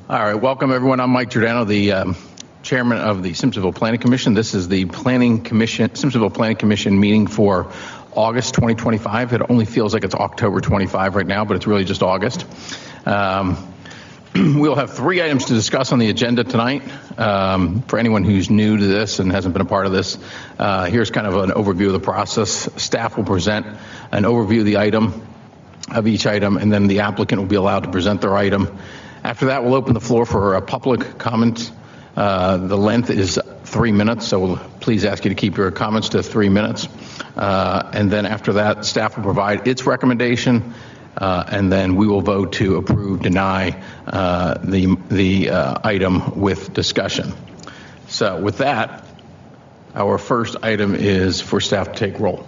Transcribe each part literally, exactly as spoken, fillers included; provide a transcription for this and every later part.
All right, welcome everyone. I'm Mike Giordano, the um, chairman of the Simpsonville Planning Commission. This is the Planning Commission, Simpsonville Planning Commission meeting for August twenty twenty-five. It only feels like it's October twenty-five right now, but it's really just August. Um, we'll have three items to discuss on the agenda tonight. Um, for anyone who's new to this and hasn't been a part of this, uh, here's kind of an overview of the process. Staff will present an overview of the item, of each item, and then the applicant will be allowed to present their item. After that, we'll open the floor for a public comment. Uh, the length is three minutes, so we'll please ask you to keep your comments to three minutes. Uh, and then after that, staff will provide its recommendation, uh, and then we will vote to approve, deny uh, the, the uh, item with discussion. So with that, our first item is for staff to take roll.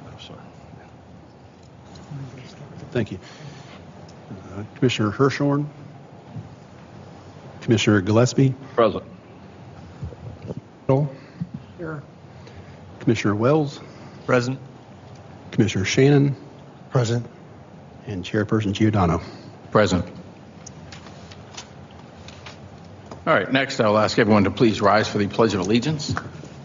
Thank you. Uh, Commissioner Hirschhorn. Commissioner Gillespie. Present. Here. Commissioner Wells. Present. Commissioner Shannon. Present. And Chairperson Giordano. Present. All right, next I'll ask everyone to please rise for the Pledge of Allegiance.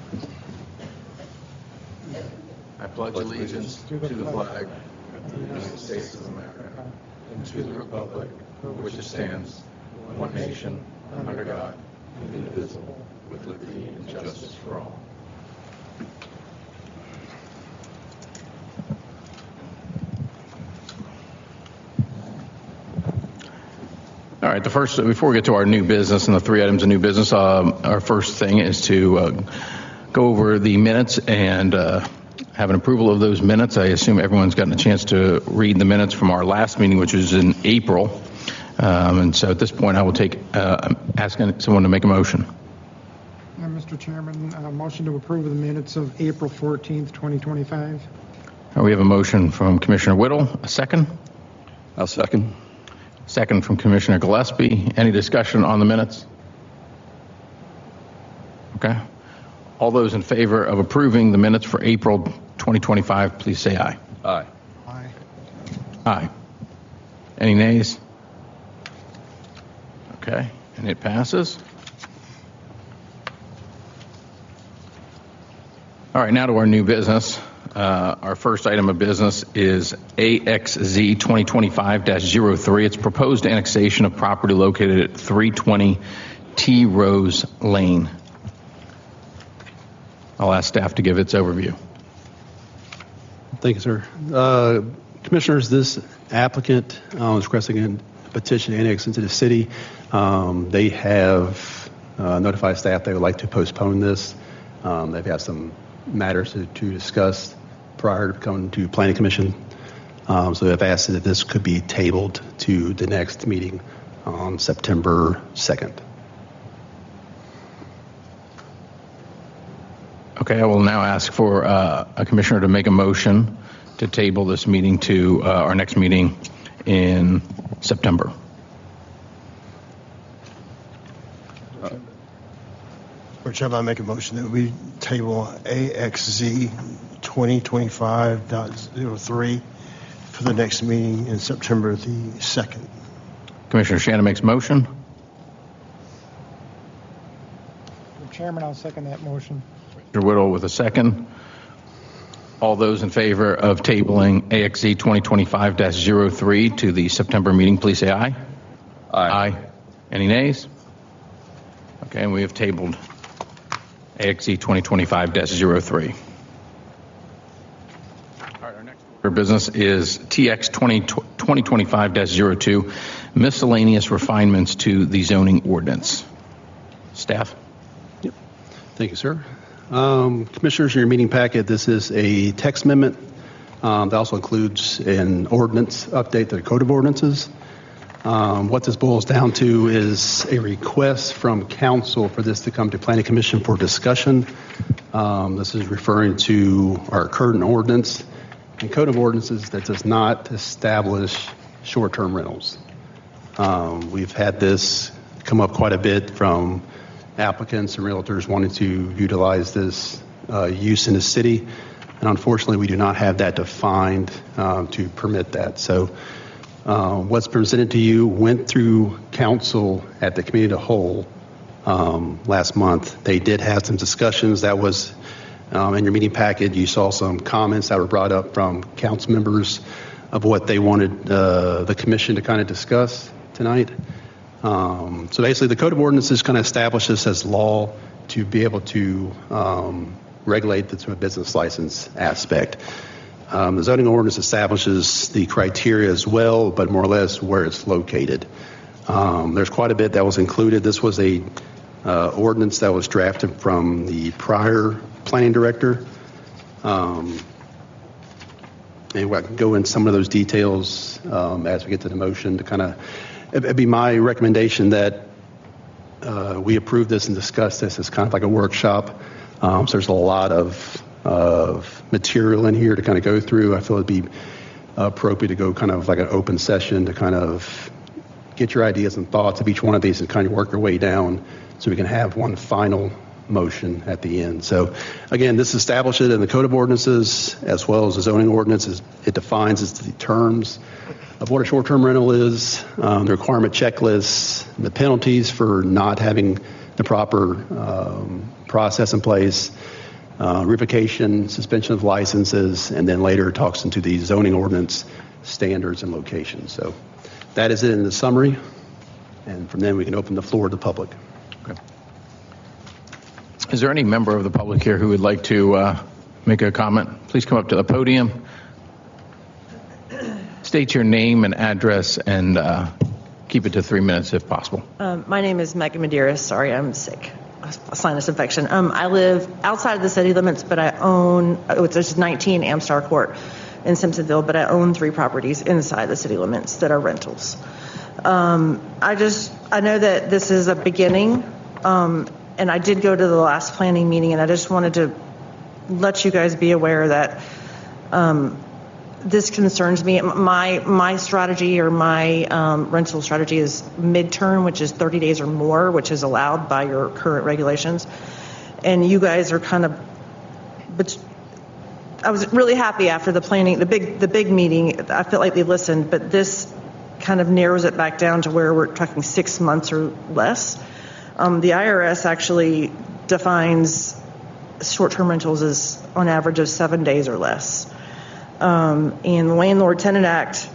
I pledge allegiance to the flag of the United States of America and to the republic for which it stands, one nation, under God, indivisible, with liberty and justice for all. All right, the first, before we get to our new business and the three items of new business, um, our first thing is to uh, go over the minutes and uh, have an approval of those minutes. I assume everyone's gotten a chance to read the minutes from our last meeting, which was in April. Um, and so at this point, I will take, uh, asking someone to make a motion. Uh, Mister Chairman, uh, motion to approve the minutes of April fourteenth, twenty twenty-five. Uh, we have a motion from Commissioner Whittle. A second? I'll second. Second from Commissioner Gillespie. Any discussion on the minutes? Okay. All those in favor of approving the minutes for April twenty twenty-five, please say aye. Aye. Aye. Aye. Any nays? Okay, and it passes. All right, now to our new business. Uh, our first item of business is A X Z twenty twenty-five dash zero three. It's proposed annexation of property located at three twenty T Rose Lane. I'll ask staff to give its overview. Thank you, sir. Uh, commissioners, this applicant uh, is requesting a petition to annex into the city. Um, they have uh, notified staff they would like to postpone this. Um, they've had some matters to, to discuss prior to coming to Planning Commission. Um, so they've asked that this could be tabled to the next meeting on September second. Okay, I will now ask for uh, a commissioner to make a motion to table this meeting to uh, our next meeting in September. Mister Chairman, I make a motion that we table A X Z twenty twenty-five dash zero three for the next meeting in September the second. Commissioner Shannon makes a motion. Mister Chairman, I'll second that motion. Commissioner Whittle with a second. All those in favor of tabling A X Z twenty twenty-five dash zero three to the September meeting, please say aye. Aye. Aye. Any nays? Okay, and we have tabled A X Z twenty twenty-five dash zero three. All right, our next order of business is T X twenty twenty-five dash zero two, miscellaneous refinements to the zoning ordinance. Staff? Yep. Thank you, sir. Um, commissioners, in your meeting packet, this is a text amendment um, that also includes an ordinance update to the Code of Ordinances. Um, what this boils down to is a request from council for this to come to Planning Commission for discussion. Um, this is referring to our current ordinance and Code of Ordinances that does not establish short-term rentals. Um, we've had this come up quite a bit from applicants and realtors wanting to utilize this uh, use in the city, and unfortunately we do not have that defined um, to permit that. So Uh, what's presented to you went through council at the committee of the whole um, last month. They did have some discussions. That was um, in your meeting packet. You saw some comments that were brought up from council members of what they wanted uh, the commission to kind of discuss tonight. Um, so basically, the Code of Ordinances kind of establishes as law to be able to um, regulate the business license aspect. Um, the zoning ordinance establishes the criteria as well, but more or less where it's located. Um, there's quite a bit that was included. This was a uh, ordinance that was drafted from the prior planning director. Um, and I can go into some of those details um, as we get to the motion to kind of, it'd be my recommendation that uh, we approve this and discuss this as kind of like a workshop. Um, so there's a lot of of material in here to kind of go through. I feel it'd be appropriate to go kind of like an open session to kind of get your ideas and thoughts of each one of these and kind of work your way down so we can have one final motion at the end. So again, this establishes in the Code of Ordinances as well as the zoning ordinances. It defines the terms of what a short-term rental is, um, the requirement checklists, the penalties for not having the proper um, process in place, Uh, revocation, suspension of licenses, and then later talks into the zoning ordinance standards and locations. So that is it in the summary, and from then we can open the floor to the public. Okay. Is there any member of the public here who would like to uh, make a comment? Please come up to the podium. State your name and address, and uh, keep it to three minutes if possible. Um, my name is Megan Medeiros. Sorry, I'm sick. A sinus infection. Um, I live outside of the city limits, but I own, which is nineteen Amstar Court in Simpsonville, but I own three properties inside the city limits that are rentals. Um, I just, I know that this is a beginning, um, and I did go to the last planning meeting, and I just wanted to let you guys be aware that um, this concerns me. My my strategy or my um, rental strategy is midterm, which is thirty days or more, which is allowed by your current regulations. And you guys are kind of, but I was really happy after the planning, the big the big meeting. I felt like they listened, but this kind of narrows it back down to where we're talking six months or less. Um, the I R S actually defines short-term rentals as on average of seven days or less. Um, and the Landlord-Tenant Act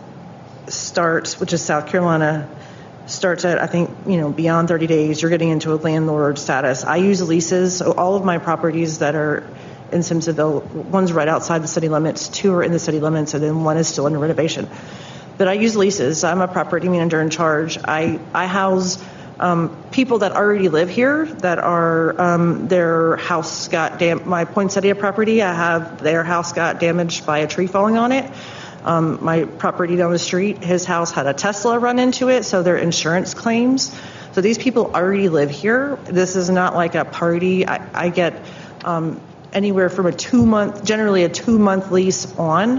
starts, which is South Carolina, starts at, I think, you know, beyond thirty days, you're getting into a landlord status. I use leases, so all of my properties that are in Simpsonville, one's right outside the city limits, two are in the city limits, and then one is still under renovation. But I use leases. I'm a property manager in charge. I, I house um, people that already live here that are, um, their house got dam- my poinsettia property, I have their house got damaged by a tree falling on it. Um, my property down the street, his house had a Tesla run into it, so their insurance claims. So these people already live here. This is not like a party. I, I get um, anywhere from a two-month, generally a two-month lease on.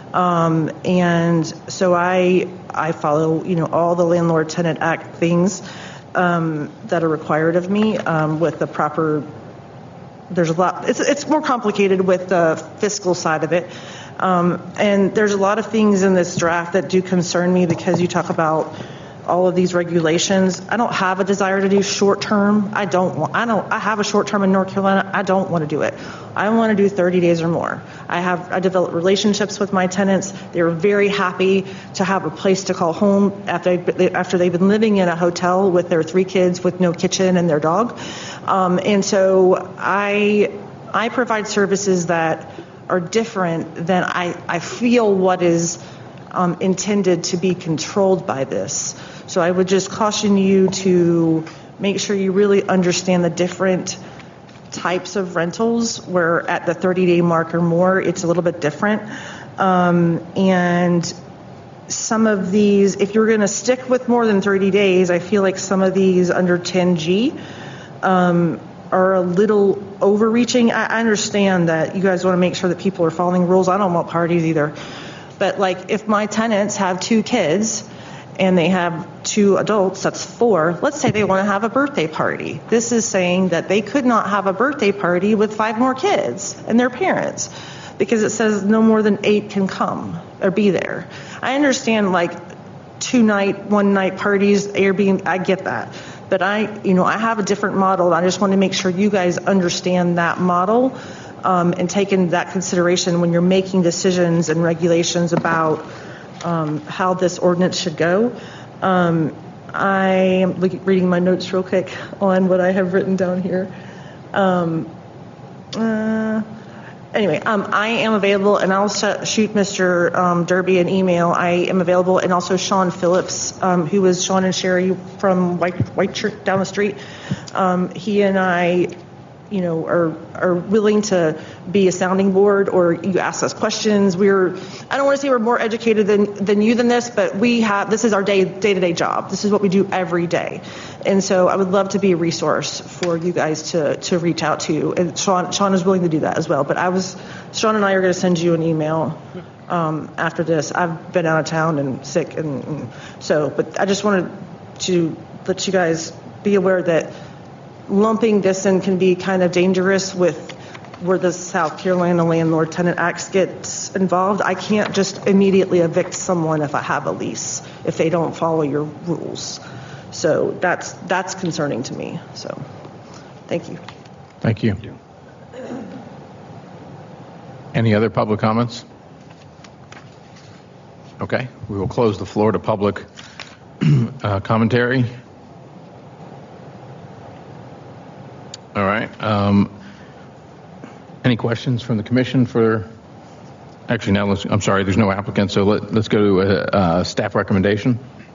Um, and so I I follow, you know, all the Landlord-Tenant Act things um, that are required of me um, with the proper. There's a lot. It's it's more complicated with the fiscal side of it, um, and there's a lot of things in this draft that do concern me because you talk about all of these regulations. I don't have a desire to do short term. I don't want. I don't. I have a short term in North Carolina. I don't want to do it. I want to do thirty days or more. I have. I developed relationships with my tenants. They were very happy to have a place to call home after they, after they've been living in a hotel with their three kids with no kitchen and their dog. Um, and so I I provide services that are different than I I feel what is um, intended to be controlled by this. So I would just caution you to make sure you really understand the different types of rentals where at the thirty-day mark or more, it's a little bit different. Um, and some of these, if you're going to stick with more than thirty days, I feel like some of these under ten G um, are a little overreaching. I, I understand that you guys want to make sure that people are following rules. I don't want parties either. But like if my tenants have two kids and they have two adults, that's four. Let's say they want to have a birthday party. This is saying that they could not have a birthday party with five more kids and their parents because it says no more than eight can come or be there. I understand like two night, one night parties, Airbnb, I get that. But I, you know, I have a different model. I just want to make sure you guys understand that model um, and take into that consideration when you're making decisions and regulations about um, how this ordinance should go. Um, I am looking, reading my notes real quick on what I have written down here. Um, uh, anyway, um, I am available, and I'll sh- shoot Mister Um, Derby an email. I am available, and also Sean Phillips, um, who is Sean and Sherry from White White Church down the street. Um, he and I, you know, are are willing to be a sounding board, or you ask us questions. We're, I don't want to say we're more educated than than you than this, but we have, this is our day day to day job. This is what we do every day, and so I would love to be a resource for you guys to to reach out to. And Sean Sean is willing to do that as well. But I was, Sean and I are going to send you an email um, after this. I've been out of town and sick, and, and so, but I just wanted to let you guys be aware that lumping this in can be kind of dangerous with where the South Carolina Landlord-Tenant Act gets involved. I can't just immediately evict someone if I have a lease, if they don't follow your rules. So that's that's concerning to me. So thank you. Thank you. Any other public comments? Okay, we will close the floor to public uh, commentary. All right. Um, any questions from the commission for? Actually, now let's. I'm sorry. There's no applicant, so let, let's go to a, a staff recommendation.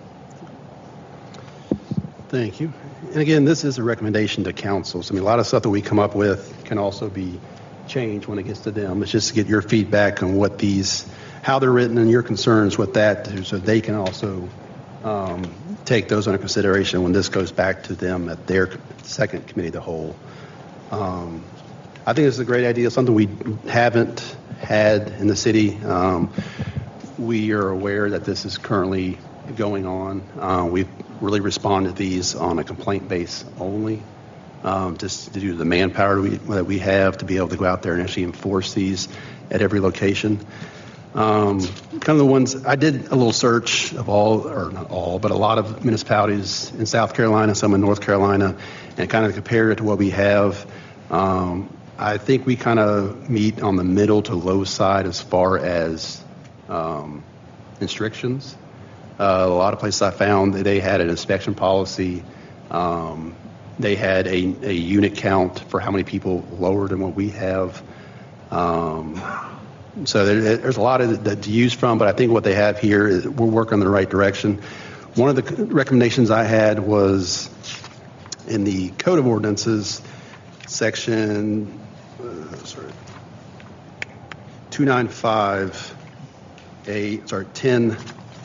Thank you. And again, this is a recommendation to council. So I mean, a lot of stuff that we come up with can also be changed when it gets to them. It's just to get your feedback on what these, how they're written, and your concerns with that, so they can also um, take those under consideration when this goes back to them at their second committee of the whole. Um, I think this is a great idea, something we haven't had in the city. Um, we are aware that this is currently going on. Uh, we've really responded to these on a complaint base only, um, just to do the manpower we, that we have to be able to go out there and actually enforce these at every location. Um, kind of the ones, I did a little search of all, or not all, but a lot of municipalities in South Carolina, some in North Carolina, and kind of compared it to what we have. Um, I think we kind of meet on the middle to low side as far as um, restrictions. Uh, a lot of places I found that they had an inspection policy. Um, they had a, a unit count for how many people lower than what we have. Um, so there, there's a lot of that to use from, but I think what they have here is we're working in the right direction. One of the recommendations I had was in the Code of Ordinances, section uh, sorry, two ninety-five A, sorry, ten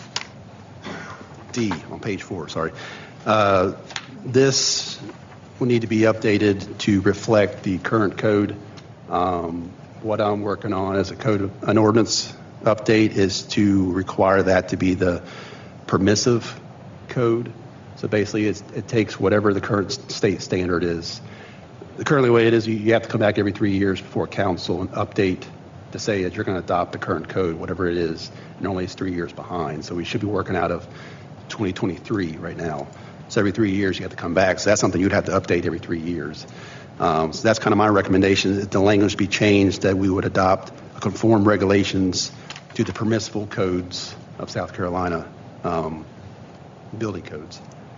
D on page four, sorry. Uh, this will need to be updated to reflect the current code. Um, what I'm working on as a code of, an ordinance update is to require that to be the permissive code. So basically it's, it takes whatever the current state standard is. The currently way it is, you, you have to come back every three years before council and update to say that you're going to adopt the current code, whatever it is. Normally it's three years behind. So we should be working out of twenty twenty-three right now. So every three years you have to come back. So that's something you'd have to update every three years. Um, so that's kind of my recommendation, that the language be changed, that we would adopt conform regulations to the permissible codes of South Carolina um, building codes.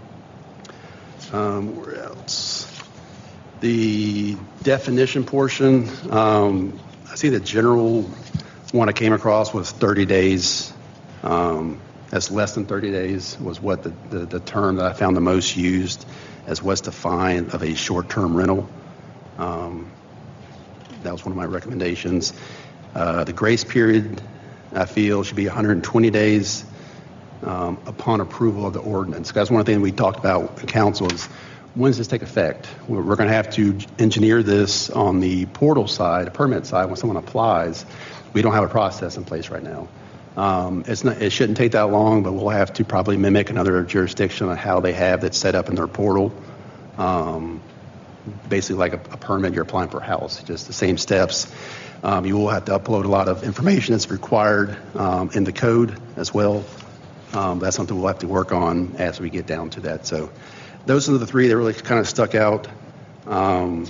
Um, where else? The definition portion, um, I see the general one I came across was thirty days. Um, that's less than thirty days was what the, the, the term that I found the most used as what's defined of a short-term rental. Um, that was one of my recommendations. Uh, the grace period, I feel, should be one hundred twenty days um, upon approval of the ordinance. That's one of the things we talked about in council is, when does this take effect? We're, we're going to have to engineer this on the portal side, the permit side, when someone applies. We don't have a process in place right now. Um, it's not, it shouldn't take that long, but we'll have to probably mimic another jurisdiction on how they have that set up in their portal. Um, basically like a, a permit, you're applying for a house, just the same steps. Um, you will have to upload a lot of information that's required um, in the code as well Um, that's something we'll have to work on as we get down to that. So those are the three that really kind of stuck out. Um,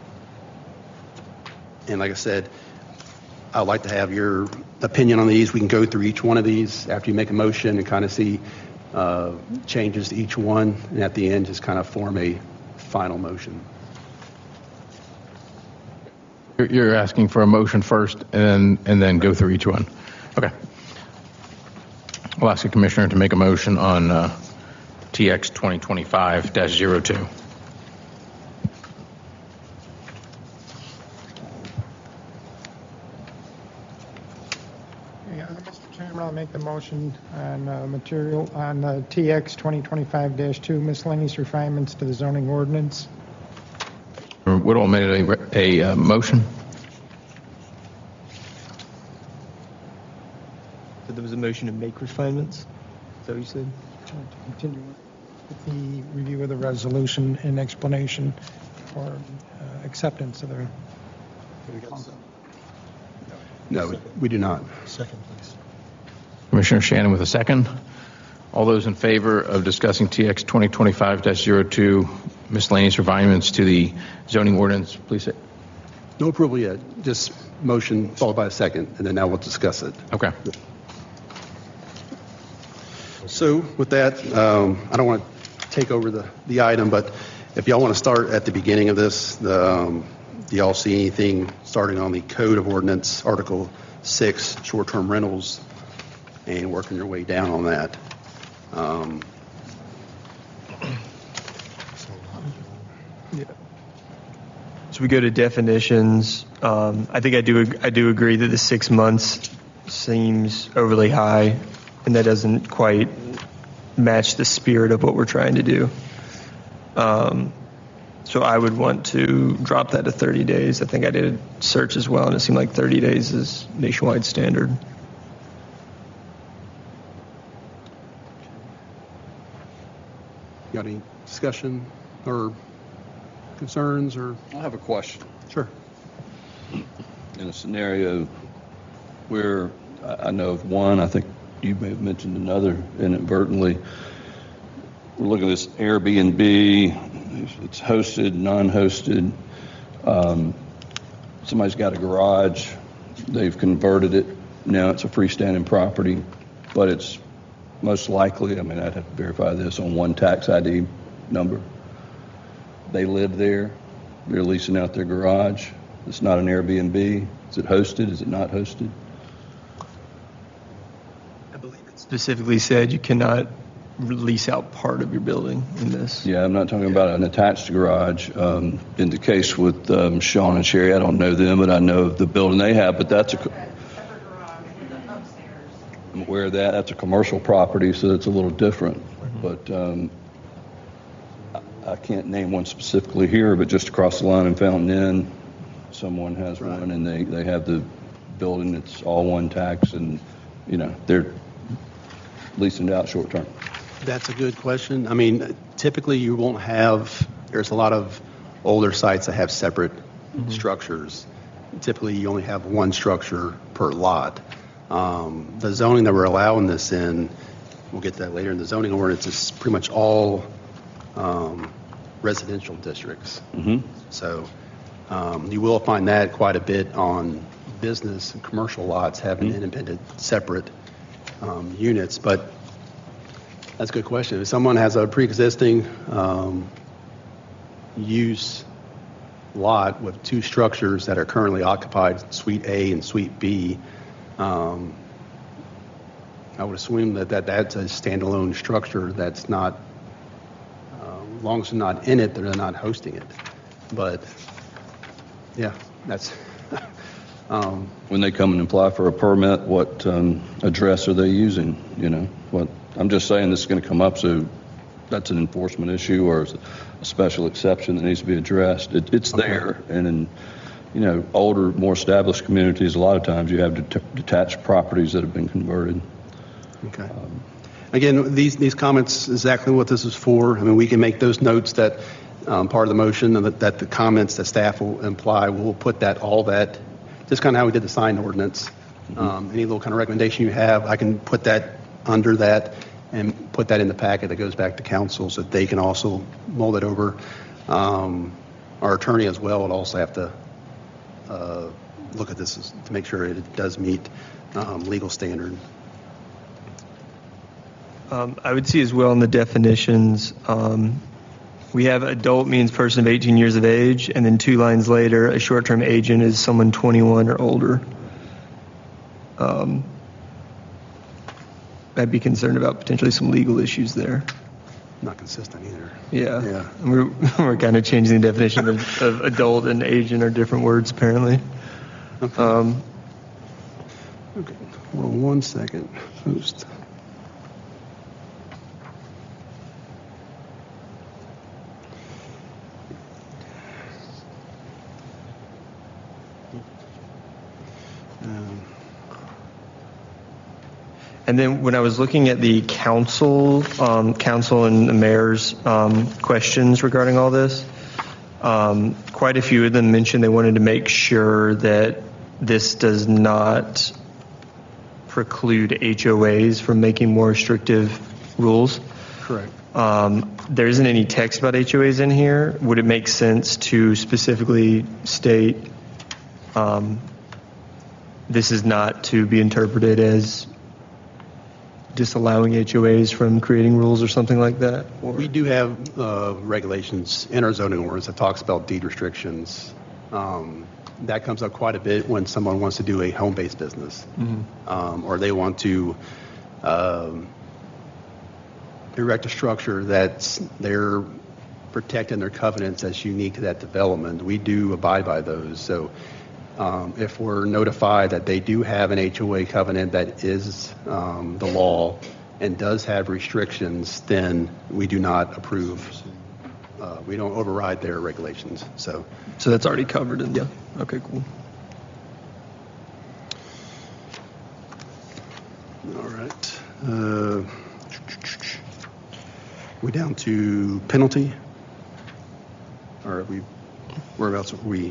and like I said, I'd like to have your opinion on these. We can go through each one of these after you make a motion and kind of see uh, changes to each one, and at the end just kind of form a final motion. You're- You're asking for a motion first and then, and then go through each one. Okay. I'll ask the commissioner to make a motion on uh, T X twenty twenty-five dash zero two. Yeah, Mister Chairman, I'll make the motion on uh, material, on uh, T X twenty twenty-five dash two miscellaneous refinements to the zoning ordinance. Woodall made a, re- a uh, motion. So there was a motion to make refinements? Is that what you said? To continue with the review of the resolution and explanation for uh, acceptance of the. No, we, we do not. Second, please. Commissioner Shannon with a second. All those in favor of discussing T X twenty twenty-five dash zero two miscellaneous refinements to the zoning ordinance, please say. No approval yet. Just motion followed by a second, and then now we'll discuss it. Okay. So with that, um, I don't want to take over the, the item, but if y'all want to start at the beginning of this, the, um, do y'all see anything starting on the Code of Ordinance, Article six, short-term rentals, and working your way down on that? Um, So we go to definitions. Um, I think I do I do agree that the six months seems overly high, and that doesn't quite match the spirit of what we're trying to do. Um, so I would want to drop that to thirty days. I think I did a search as well, and it seemed like thirty days is nationwide standard. Got any discussion or concerns or? I have a question. Sure. In a scenario where I I know of one, I think you may have mentioned another inadvertently. We're looking at this Airbnb, it's hosted, non-hosted. Um, somebody's got a garage, they've converted it, now it's a freestanding property, but it's most likely, I mean, I'd have to verify this on one tax I D number. They live there, they're leasing out their garage. It's not an Airbnb. Is it hosted? Is it not hosted? I believe it specifically said you cannot lease out part of your building in this. Yeah, I'm not talking about an attached garage. Um, in the case with um, Sean and Sherry, I don't know them, but I know the building they have. But that's a, I'm aware of that. That's a commercial property, so it's a little different. Mm-hmm. But um, I, I can't name one specifically here, but just across the line in Fountain Inn, someone has right. one, and they, they have the building. It's all one tax, and you know they're leasing it out short term. That's a good question. I mean, typically you won't have, there's a lot of older sites that have separate mm-hmm. structures. Typically you only have one structure per lot. Um, the zoning that we're allowing this in, we'll get to that later in the zoning ordinance, is pretty much all um, residential districts. Mm-hmm. So um, you will find that quite a bit on business and commercial lots having mm-hmm. independent, separate um, units. But that's a good question. If someone has a pre-existing um, use lot with two structures that are currently occupied, Suite A and Suite B, um, I would assume that, that that's a standalone structure that's not, uh, as long as they're not in it, they're not hosting it. But, yeah, that's... um, when they come and apply for a permit, what um, address are they using, you know? What I'm just saying this is going to come up, so that's an enforcement issue or a special exception that needs to be addressed. It, it's okay. there, and in you know older, more established communities, a lot of times you have det- detached properties that have been converted. Okay. Um, Again, these these comments exactly what this is for. I mean, we can make those notes that um, part of the motion, and that, that the comments that staff will imply. We'll put that all that just kind of how we did the sign ordinance. Mm-hmm. Um, any little kind of recommendation you have, I can put that under that and put that in the packet that goes back to council so that they can also mull it over. Um, our attorney as well would also have to uh, look at this as- to make sure it does meet um, legal standard. Um, I would see as well in the definitions, um, we have adult means person of eighteen years of age, and then two lines later, a short-term agent is someone twenty-one or older. Um, I'd be concerned about potentially some legal issues there. Not consistent either. Yeah. Yeah. And We're, we're kind of changing the definition of, of adult and agent are different words, apparently. Okay. Um, Okay. Hold on one second. Post. Um, And then when I was looking at the council, um, council and the mayor's um, questions regarding all this, um, quite a few of them mentioned they wanted to make sure that this does not preclude H O As from making more restrictive rules. Correct. Um, there isn't any text about H O As in here. Would it make sense to specifically state um, this is not to be interpreted as disallowing H O As from creating rules or something like that? Or? We do have uh, regulations in our zoning ordinance that talks about deed restrictions. Um, that comes up quite a bit when someone wants to do a home-based business, um, or they want to um, erect a structure that's they're protecting their covenants that's unique to that development. We do abide by those. So um, if we're notified that they do have an H O A covenant that is um, the law and does have restrictions, then we do not approve. Uh, we don't override their regulations. So. So that's already covered in the. Okay, cool. All right. Uh, we down to penalty? Or are we, whereabouts are we?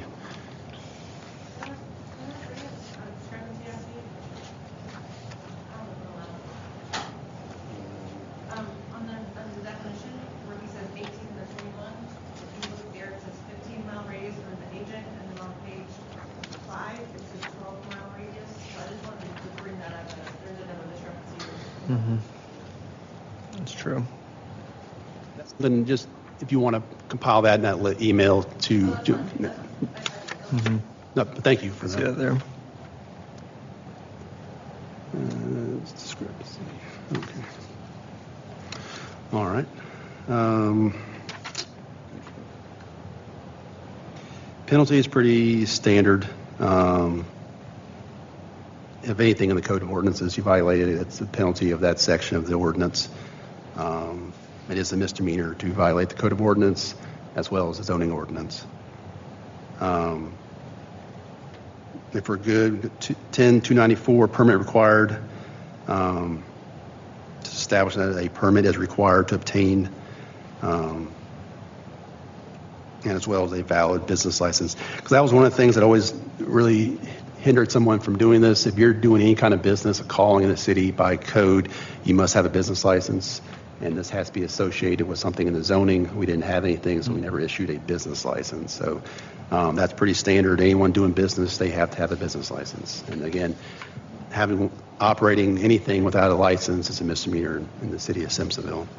Um, on the, on the definition, where he says eighteen to twenty-one, if you look there, it says fifteen mile radius for the agent, and then on page five, it says twelve mile radius. So I just wanted to bring that up, as there's another discrepancy. Mm-hmm. That's true. Then just, if you want to compile that in that li- email to, to Mm-hmm. no, thank you for See that that. there? Uh, it's discrepancy. Okay. All right. Um, penalty is pretty standard. Um, if anything in the code of ordinances you violated, it's the penalty of that section of the ordinance. Um, it is a misdemeanor to violate the code of ordinance as well as the zoning ordinance. Um, if we're good, ten two ninety-four permit required. Um, to establish that a permit is required to obtain, um, and as well as a valid business license. Because that was one of the things that always really hindered someone from doing this. If you're doing any kind of business, a calling in the city by code, you must have a business license, and this has to be associated with something in the zoning. We didn't have anything, so we never issued a business license. So um, that's pretty standard. Anyone doing business, they have to have a business license. And again, having operating anything without a license is a misdemeanor in the city of Simpsonville.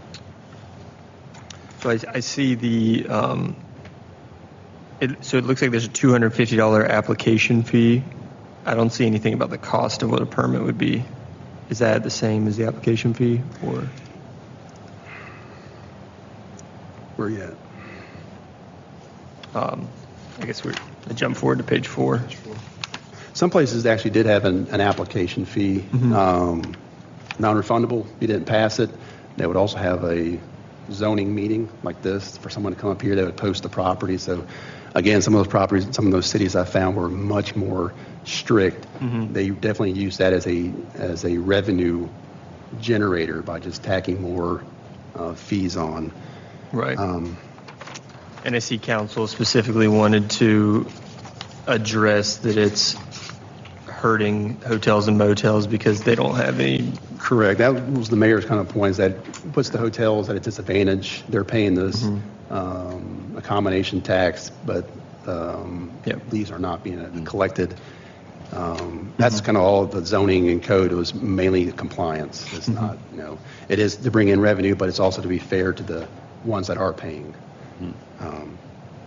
So I, I see the, um, it, so it looks like there's a two hundred fifty dollars application fee. I don't see anything about the cost of what a permit would be. Is that the same as the application fee, or? Where are you at? Um, I guess we're, I jump forward to page four. Some places actually did have an, an application fee, um, non-refundable. If you didn't pass it, they would also have a zoning meeting like this for someone to come up here. They would post the property. So, again, some of those properties, some of those cities I found were much more strict. They definitely use that as a as a revenue generator by just tacking more uh, fees on. Right. Um, N S C Council specifically wanted to address that it's hurting hotels and motels because they don't have any. Correct. That was the mayor's kind of point, is that puts the hotels at a disadvantage. They're paying this Mm-hmm. um, accommodation tax, but um, Yep. these are not being collected. Um, that's kind of all the zoning and code. It was mainly compliance. It's not, you know, it is to bring in revenue, but it's also to be fair to the ones that are paying. Um,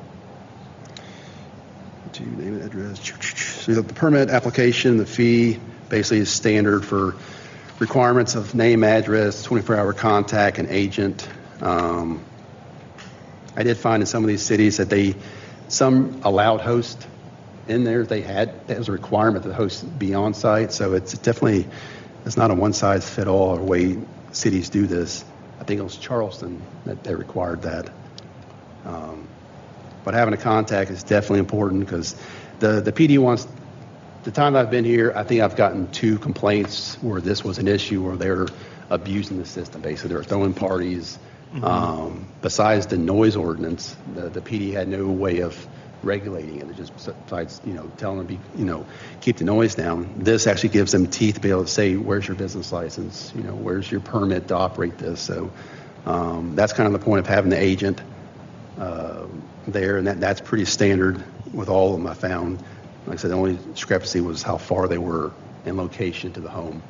to name and address. So the permit application, the fee basically is standard for requirements of name, address, twenty-four hour contact, and agent. Um, I did find in some of these cities that they, some allowed host in there. They had, that was a requirement that the host be on site. So it's definitely, it's not a one size fit all way cities do this. I think it was Charleston that they required that. Um, but having a contact is definitely important because the, the P D wants, the time I've been here, I think I've gotten two complaints where this was an issue where they're abusing the system. Basically, they're throwing parties. Mm-hmm. Um, besides the noise ordinance, the, the P D had no way of regulating it. It just besides, you know, telling them, be, you know, keep the noise down. This actually gives them teeth to be able to say, where's your business license? You know, where's your permit to operate this? So um, that's kind of the point of having the agent uh, there, and that, that's pretty standard with all of them I found. Like I said, the only discrepancy was how far they were in location to the home.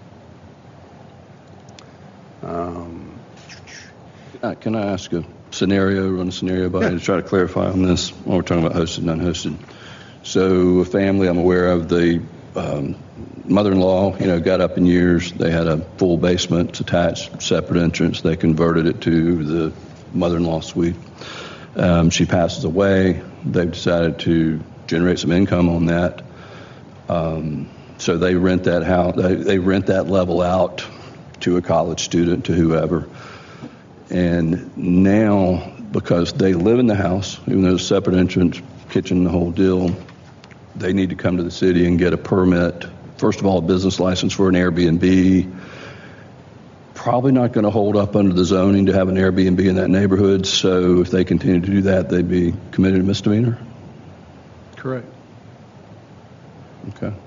Um, Uh, Can I ask a scenario, run a scenario by you to try to clarify on this while we're talking about hosted and unhosted? So a family I'm aware of, the um, mother-in-law, you know, got up in years. They had a full basement, attached, separate entrance. They converted it to the mother-in-law suite. Um, she passes away. They've decided to generate some income on that. Um, so they rent that house. They, they rent that level out to a college student, to whoever. And now, because they live in the house, even though it's a separate entrance, kitchen, the whole deal, they need to come to the city and get a permit. First of all, a business license for an Airbnb. Probably not going to hold up under the zoning to have an Airbnb in that neighborhood. So if they continue to do that, they'd be committed a misdemeanor. Correct. Okay.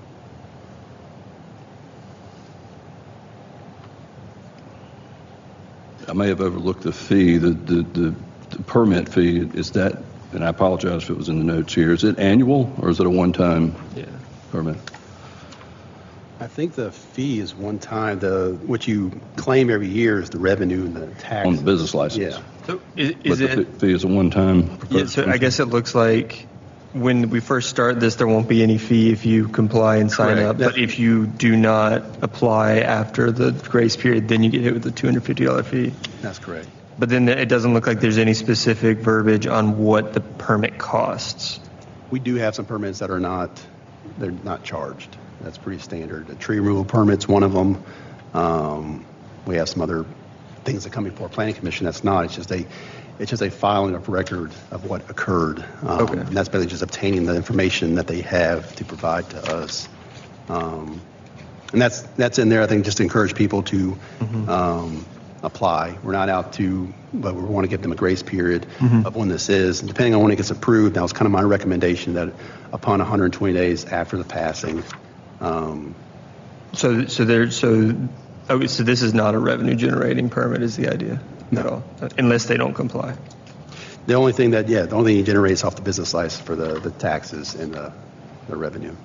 I may have overlooked the fee, the, the, the, the permit fee. Is that, and I apologize if it was in the notes here, is it annual or is it a one-time Yeah. permit? I think the fee is one time. The what you claim every year is the revenue and the tax. On the business license? Yeah. So is, But is the it? fee is a one-time? Yeah, so I guess it looks like when we first start this, there won't be any fee if you comply and sign Correct. up. But That- if you do not apply after the grace period, then you get hit with a two hundred fifty dollars fee. That's correct. But then it doesn't look like there's any specific verbiage on what the permit costs. We do have some permits that are not, they're not charged. That's pretty standard. The tree removal permit's one of them. Um, we have some other things that come before Planning Commission that's not. It's just a, it's just a filing of record of what occurred. Um, Okay. And that's basically just obtaining the information that they have to provide to us. Um, and that's that's in there, I think, just to encourage people to um, apply. We're not out to, but we want to give them a grace period of when this is. And depending on when it gets approved, now it's kind of my recommendation that upon one hundred twenty days after the passing. Um, So, so there, so, oh, so this is not a revenue generating permit, is the idea at all, unless they don't comply. the only thing that, yeah, the only thing it generates off the business license for the, the taxes and the, the revenue.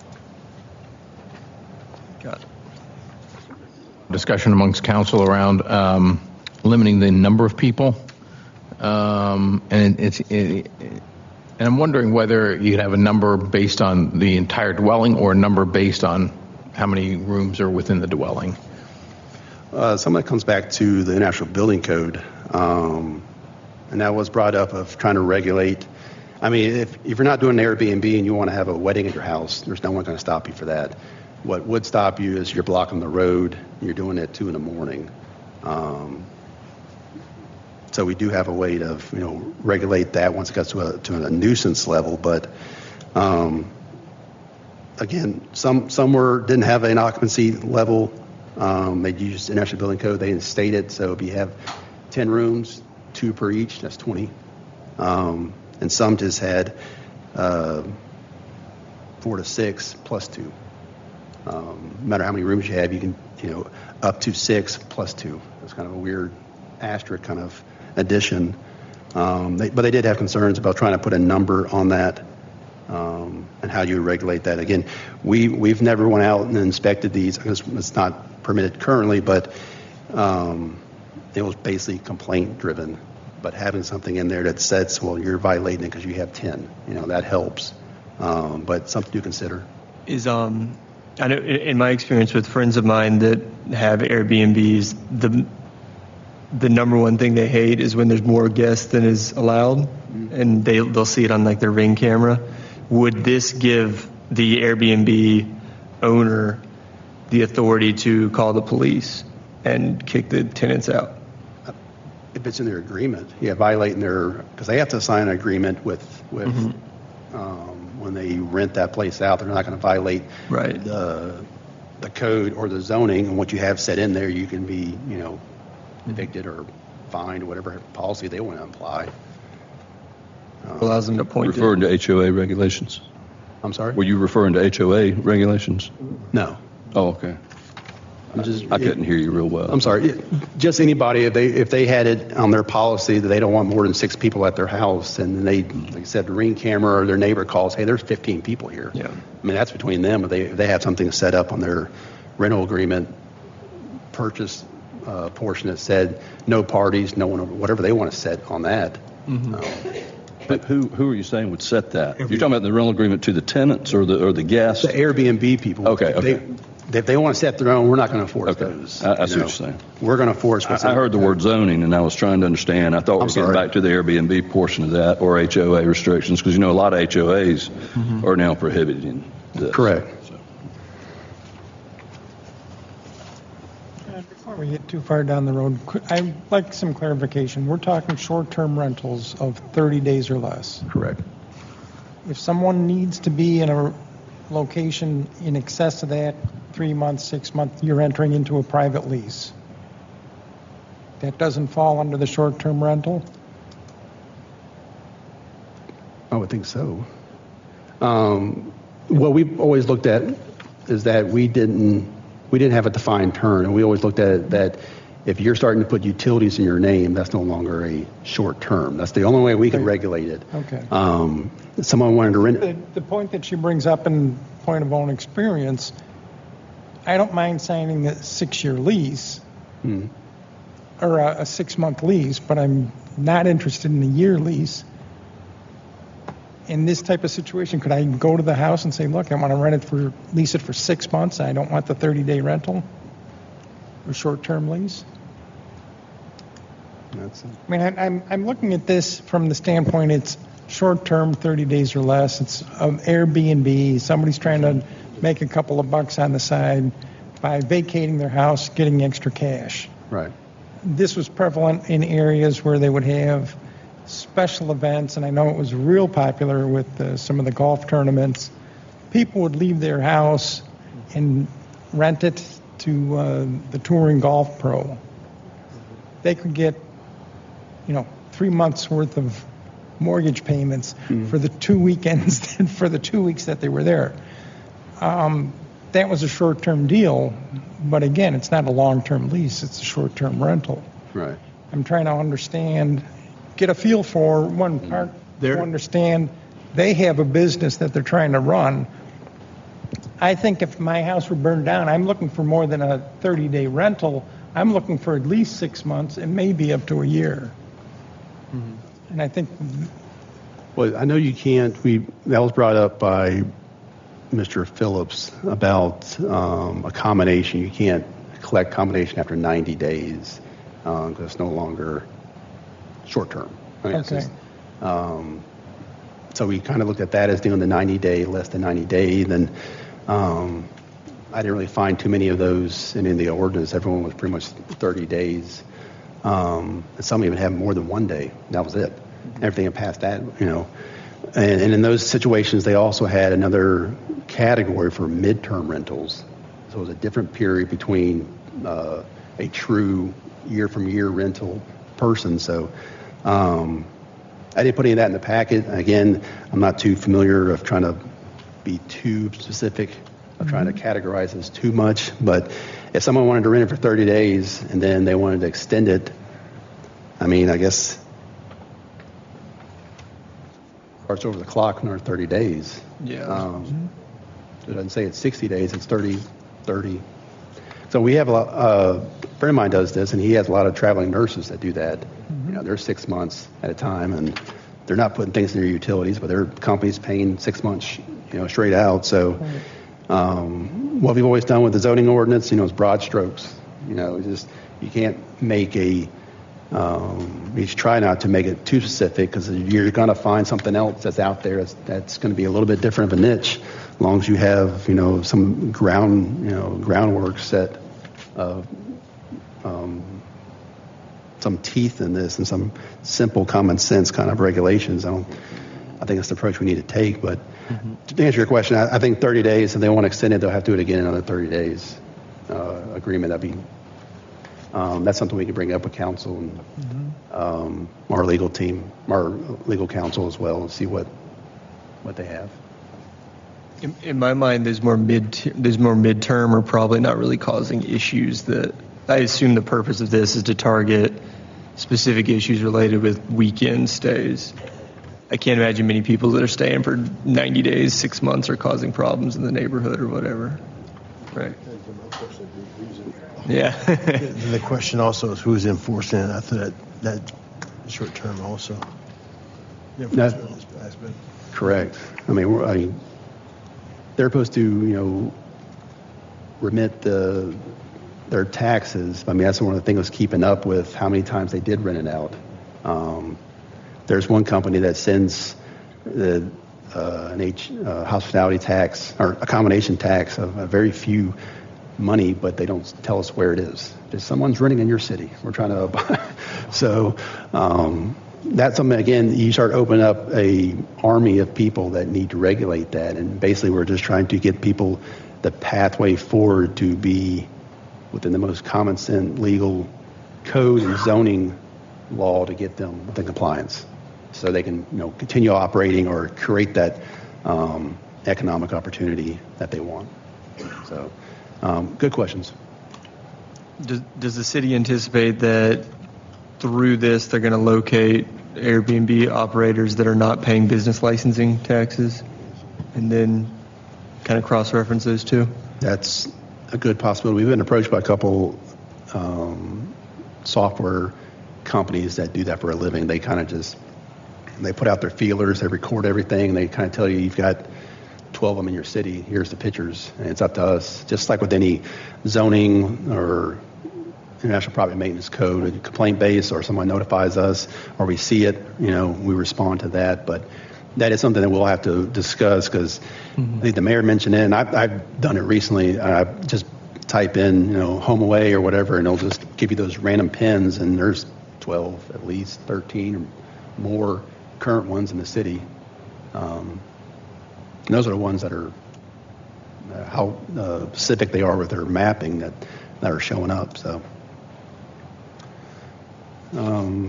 Got it. Discussion amongst council around um, limiting the number of people. Um, and it's, it, and I'm wondering whether you'd have a number based on the entire dwelling or a number based on how many rooms are within the dwelling. Uh, some of that comes back to the International Building Code, um, and that was brought up of trying to regulate. I mean, if, if you're not doing an Airbnb and you want to have a wedding at your house, there's no one going to stop you for that. What would stop you is you're blocking the road, and you're doing it at two in the morning. Um, so we do have a way to, you know, regulate that once it gets to a, to a nuisance level. But um, again, some some were didn't have an occupancy level. Um, they used International Building Code. They didn't state it. So if you have ten rooms, two per each, that's twenty. Um, and some just had uh, four to six plus two. Um, no matter how many rooms you have, you can, you know, up to six plus two. It's kind of a weird asterisk kind of addition. Um, they, but they did have concerns about trying to put a number on that um, and how you would regulate that. Again, we, we've never went out and inspected these because it's not permitted currently, but um, it was basically complaint driven. But having something in there that says, well, you're violating it because you have ten, you know, that helps. Um, but something to consider. Is um, I know in in my experience with friends of mine that have Airbnbs, the the number one thing they hate is when there's more guests than is allowed, mm-hmm. and they they'll see it on like their Ring camera. Would this give the Airbnb owner the authority to call the police and kick the tenants out? If it's in their agreement, yeah, violating their, because they have to sign an agreement with with mm-hmm. um, when they rent that place out. They're not going to violate right. the the code or the zoning, and what you have set in there, you can be, you know, evicted or fined or whatever policy they want to apply. Um, Allows them to point referring to H O A regulations. I'm sorry. Were you referring to H O A regulations? No. Oh, okay. I'm just, I couldn't hear you real well. I'm sorry. Just anybody, if they if they had it on their policy that they don't want more than six people at their house, and they, like I said, the Ring camera or their neighbor calls, hey, there's fifteen people here. Yeah. I mean, that's between them. If they if they have something set up on their rental agreement purchase uh, portion that said no parties, no one, whatever they want to set on that. Mm-hmm. Um, But who who are you saying would set that? You're talking about the rental agreement to the tenants or the or the guests? the Airbnb people. Okay, okay. They, if they want to set their own, we're not going to enforce Okay. those. I- I you see what know. you're saying. We're going to force what's I I in- heard the word zoning, and I was trying to understand. I thought we I'm were getting sorry. back to the Airbnb portion of that or H O A restrictions, because you know a lot of H O As are now prohibiting this. Correct. So. Uh, Before we get too far down the road, could- I'd like some clarification. We're talking short-term rentals of thirty days or less. Correct. If someone needs to be in a location in excess of that, three months, six months, you're entering into a private lease. That doesn't fall under the short-term rental? I would think so. Um, what we've always looked at is that we didn't we didn't have a defined term, and we always looked at it that if you're starting to put utilities in your name, that's no longer a short term. That's the only way we can Okay. regulate it. Okay. Um, if someone wanted to rent. The, the point that she brings up in point of own experience, I don't mind signing a six-year lease Hmm. or a, a six-month lease, but I'm not interested in a year lease. In this type of situation, could I go to the house and say, look, I want to rent it for, lease it for six months, I don't want the thirty-day rental or short-term lease? That's it. I mean, I, I'm, I'm looking at this from the standpoint it's short-term, thirty days or less. It's um, Airbnb. Somebody's trying to make a couple of bucks on the side by vacating their house, getting extra cash. Right. This was prevalent in areas where they would have special events, and I know it was real popular with uh, some of the golf tournaments. People would leave their house and rent it to uh, the touring golf pro. They could get, you know, three months worth of mortgage payments Mm. for the two weekends, for the two weeks that they were there. Um, that was a short-term deal, but again, it's not a long-term lease, it's a short-term rental. Right. I'm trying to understand, get a feel for one part, There- to understand they have a business that they're trying to run. I think if my house were burned down, I'm looking for more than a thirty-day rental. I'm looking for at least six months and maybe up to a year. And I think, Well, I know you can't. We that was brought up by Mister Phillips about um, a combination. You can't collect combination after ninety days because it's no longer short term. I mean, it's Okay. just, um, so we kind of looked at that as doing the ninety day, less than ninety day. Then um, I didn't really find too many of those in, in the ordinance. Everyone was pretty much thirty days. Um, and some even have more than one day. That was it. Everything past that, you know. And, and in those situations, they also had another category for midterm rentals. So it was a different period between uh, a true year-from-year rental person. So um, I didn't put any of that in the packet. Again, I'm not too familiar of trying to be too specific of trying to categorize this too much. But if someone wanted to rent it for thirty days and then they wanted to extend it, I mean, I guess starts over the clock another thirty days. Yeah. Um, It doesn't say it's sixty days, it's thirty, thirty. So we have a lot, uh, a friend of mine does this, and he has a lot of traveling nurses that do that. You know, they're six months at a time, and they're not putting things in their utilities, but their company's paying six months, you know, straight out. So um, what we've always done with the zoning ordinance, you know, is broad strokes. You know, just you can't make a Um, we should try not to make it too specific because you're going to find something else that's out there that's, that's going to be a little bit different of a niche, as long as you have, you know, some ground, you know, groundwork set of um, some teeth in this and some simple common sense kind of regulations. I don't, I think that's the approach we need to take. But mm-hmm. to answer your question, I, I think thirty days. If they want to extend it, they'll have to do it again in another thirty days uh, agreement. That'd be. Um, that's something we can bring up with council and um, our legal team, our legal counsel as well, and see what what they have. In, in my mind, there's more mid there's more midterm or probably not really causing issues. That I assume the purpose of this is to target specific issues related with weekend stays. I can't imagine many people that are staying for ninety days, six months, are causing problems in the neighborhood or whatever. Right. Yeah. The question also is who's enforcing it after that, that short term also. The enforcement aspect. Correct. I mean, we're, I mean, they're supposed to, you know, remit the their taxes. I mean, that's one of the things I was keeping up with, how many times they did rent it out. Um, there's one company that sends the uh, an H, uh, hospitality tax or accommodation tax of a very few money, but they don't tell us where it is. Just someone's renting in your city. We're trying to buy. So um, that's something, again, you start opening up a army of people that need to regulate that. And basically we're just trying to get people the pathway forward to be within the most common sense legal code and zoning law to get them within compliance so they can, you know, continue operating or create that um, economic opportunity that they want. So Um, good questions. Does, does the city anticipate that through this they're going to locate Airbnb operators that are not paying business licensing taxes and then kind of cross-reference those two? That's a good possibility. We've been approached by a couple um, software companies that do that for a living. They kind of just, they put out their feelers, they record everything, they kind of tell you you've got twelve of them in your city, here's the pictures, and it's up to us. Just like with any zoning or International Property Maintenance Code, a complaint base, or someone notifies us, or we see it, you know, we respond to that. But that is something that we'll have to discuss because mm-hmm. I think the mayor mentioned it, and I've, I've done it recently. I just type in, you know, home away or whatever, and it'll just give you those random pins, and there's twelve, at least thirteen or more current ones in the city. Um, And those are the ones that are uh, how uh, specific they are with their mapping that, that are showing up. So, um,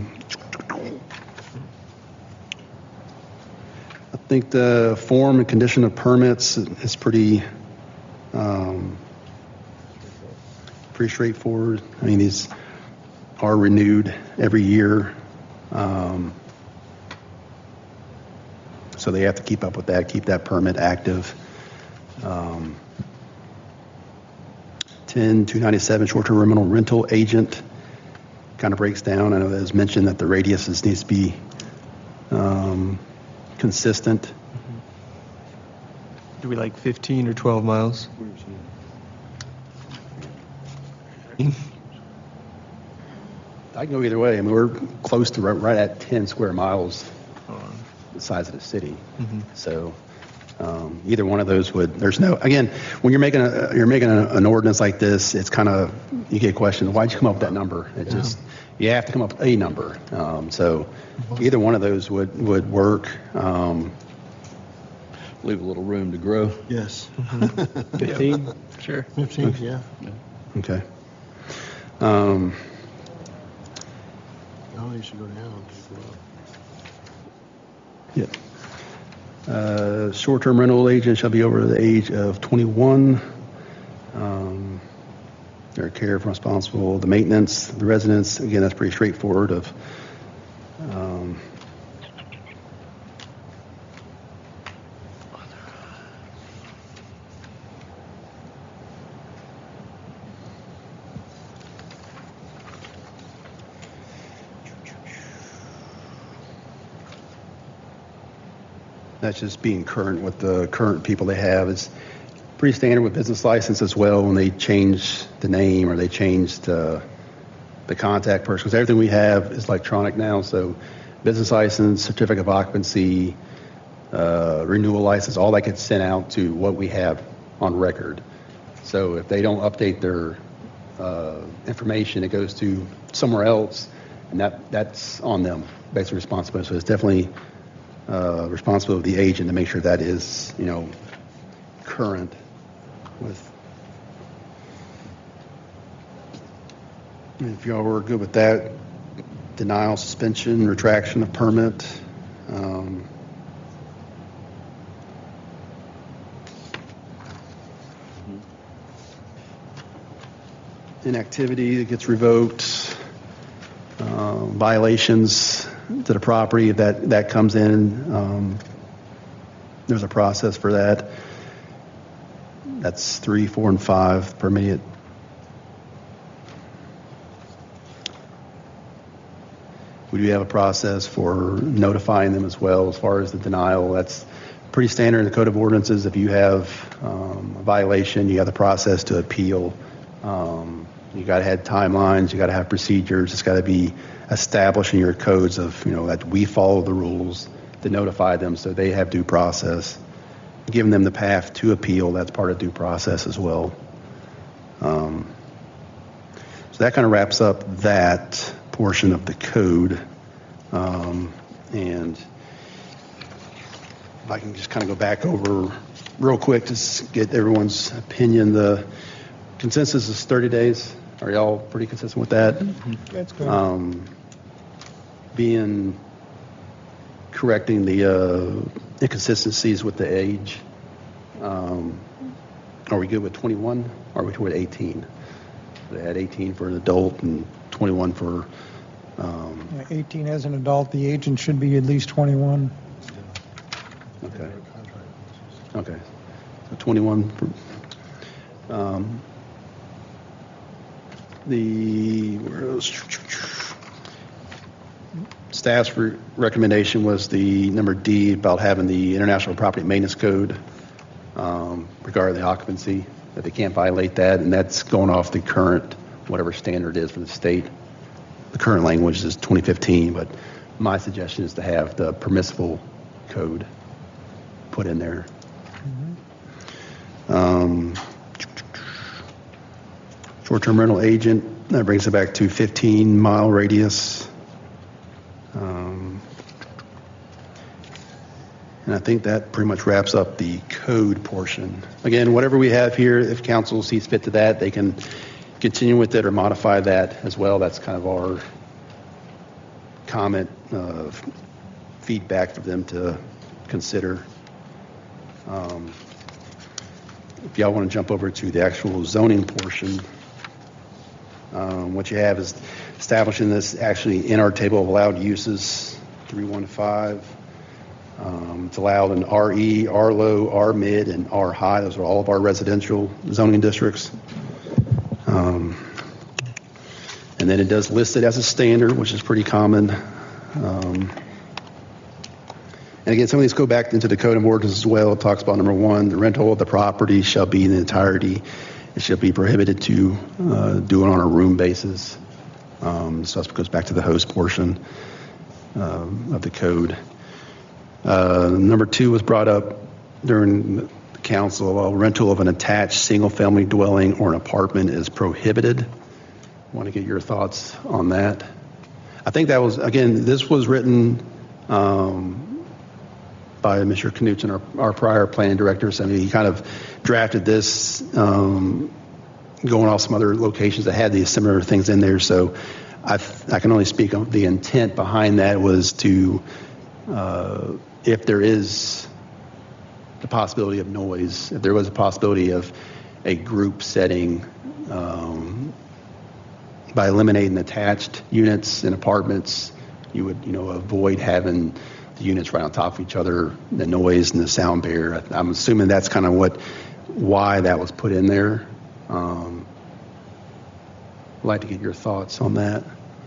I think the form and condition of permits is pretty um, pretty straightforward. I mean, these are renewed every year. Um, So they have to keep up with that, keep that permit active. Um, ten two ninety-seven short-term rental rental agent kind of breaks down. I know that was mentioned that the radius is, needs to be um, consistent. Do we like fifteen or twelve miles? I can go either way. I mean, we're close to right, right at ten square miles. The size of the city. Mm-hmm. So um, either one of those would, there's no, again, when you're making a, you're making a, an ordinance like this, it's kind of, you get questioned, why'd you come up with that number? It yeah. just, you have to come up with a number. Um, so either one of those would, would work. Um, Leave a little room to grow. Yes. fifteen? Sure. fifteen, yeah. yeah. Okay. Um, I don't think you should go down. Yeah. Uh, Short-term rental agent shall be over the age of twenty-one. Um, Their care for responsible, the maintenance, the residents. Again, that's pretty straightforward. Of um, that's just being current with the current people they have. Is pretty standard with business license as well when they change the name or they change the, the contact person. Because everything we have is electronic now. So business license, certificate of occupancy, uh, renewal license, all that gets sent out to what we have on record. So if they don't update their uh, information, it goes to somewhere else, and that, that's on them, basically responsibility. So it's definitely uh, responsibility of the agent to make sure that is, you know, current with. If y'all were good with that, denial, suspension, retraction of permit. Um, inactivity that gets revoked, uh, violations to the property, if that, that comes in, um, there's a process for that. That's three, four, and five, permitted. We do have a process for notifying them as well as far as the denial. That's pretty standard in the Code of Ordinances. If you have um, a violation, you have the process to appeal. Um, you got to have timelines. You got to have procedures. It's got to be established in your codes of, you know, that we follow the rules to notify them so they have due process. Giving them the path to appeal, that's part of due process as well. Um, so that kind of wraps up that portion of the code. Um, and if I can just kind of go back over real quick to get everyone's opinion. The consensus is thirty days. Are y'all pretty consistent with that? That's good. Um, being correcting the uh, inconsistencies with the age. Um, are we good with twenty-one? Or are we good with eighteen? They had eighteen for an adult and twenty-one for. Um, Yeah, eighteen as an adult, the agent should be at least twenty-one. okay. Okay. So twenty-one. For, um, the where else? Staff's re- recommendation was the number D about having the International Property Maintenance Code um, regarding the occupancy, that they can't violate that, and that's going off the current, whatever standard is for the state. The current language is twenty fifteen, but my suggestion is to have the permissible code put in there. Mm-hmm. Um, short-term rental agent, that brings it back to fifteen mile radius. Um, and I think that pretty much wraps up the code portion. Again, whatever we have here, if council sees fit to that, they can continue with it or modify that as well. That's kind of our comment, uh, feedback for them to consider. Um, if y'all want to jump over to the actual zoning portion, um, what you have is establishing this actually in our table of allowed uses, three one five. Um, it's allowed in R E, R low, R mid, and R high. Those are all of our residential zoning districts. Um, and then it does list it as a standard, which is pretty common. Um, and again, some of these go back into the Code of Ordinances as well. It talks about number one, the rental of the property shall be in entirety. It shall be prohibited to uh, do it on a room basis. Um, so that goes back to the host portion um, of the code. Uh, number two was brought up during the council. Well, rental of an attached single-family dwelling or an apartment is prohibited. I want to get your thoughts on that. I think that was, again, this was written um, by Mister Knutson, our, our prior planning director. So I mean, he kind of drafted this um, going off some other locations that had these similar things in there. So I, I can only speak on the intent behind that was to, uh, if there is the possibility of noise, if there was a possibility of a group setting, um, by eliminating attached units in apartments, you would, you know, avoid having the units right on top of each other, the noise and the sound barrier. I'm assuming that's kind of what, why that was put in there. Um, I'd like to get your thoughts on that.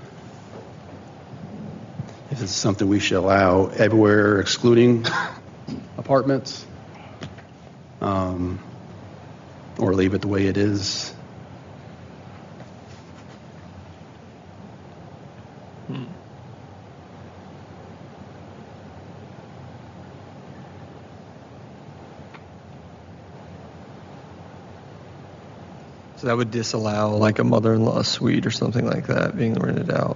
If it's something we should allow everywhere, excluding apartments, um, or leave it the way it is. Hmm. So that would disallow like a mother-in-law suite or something like that being rented out.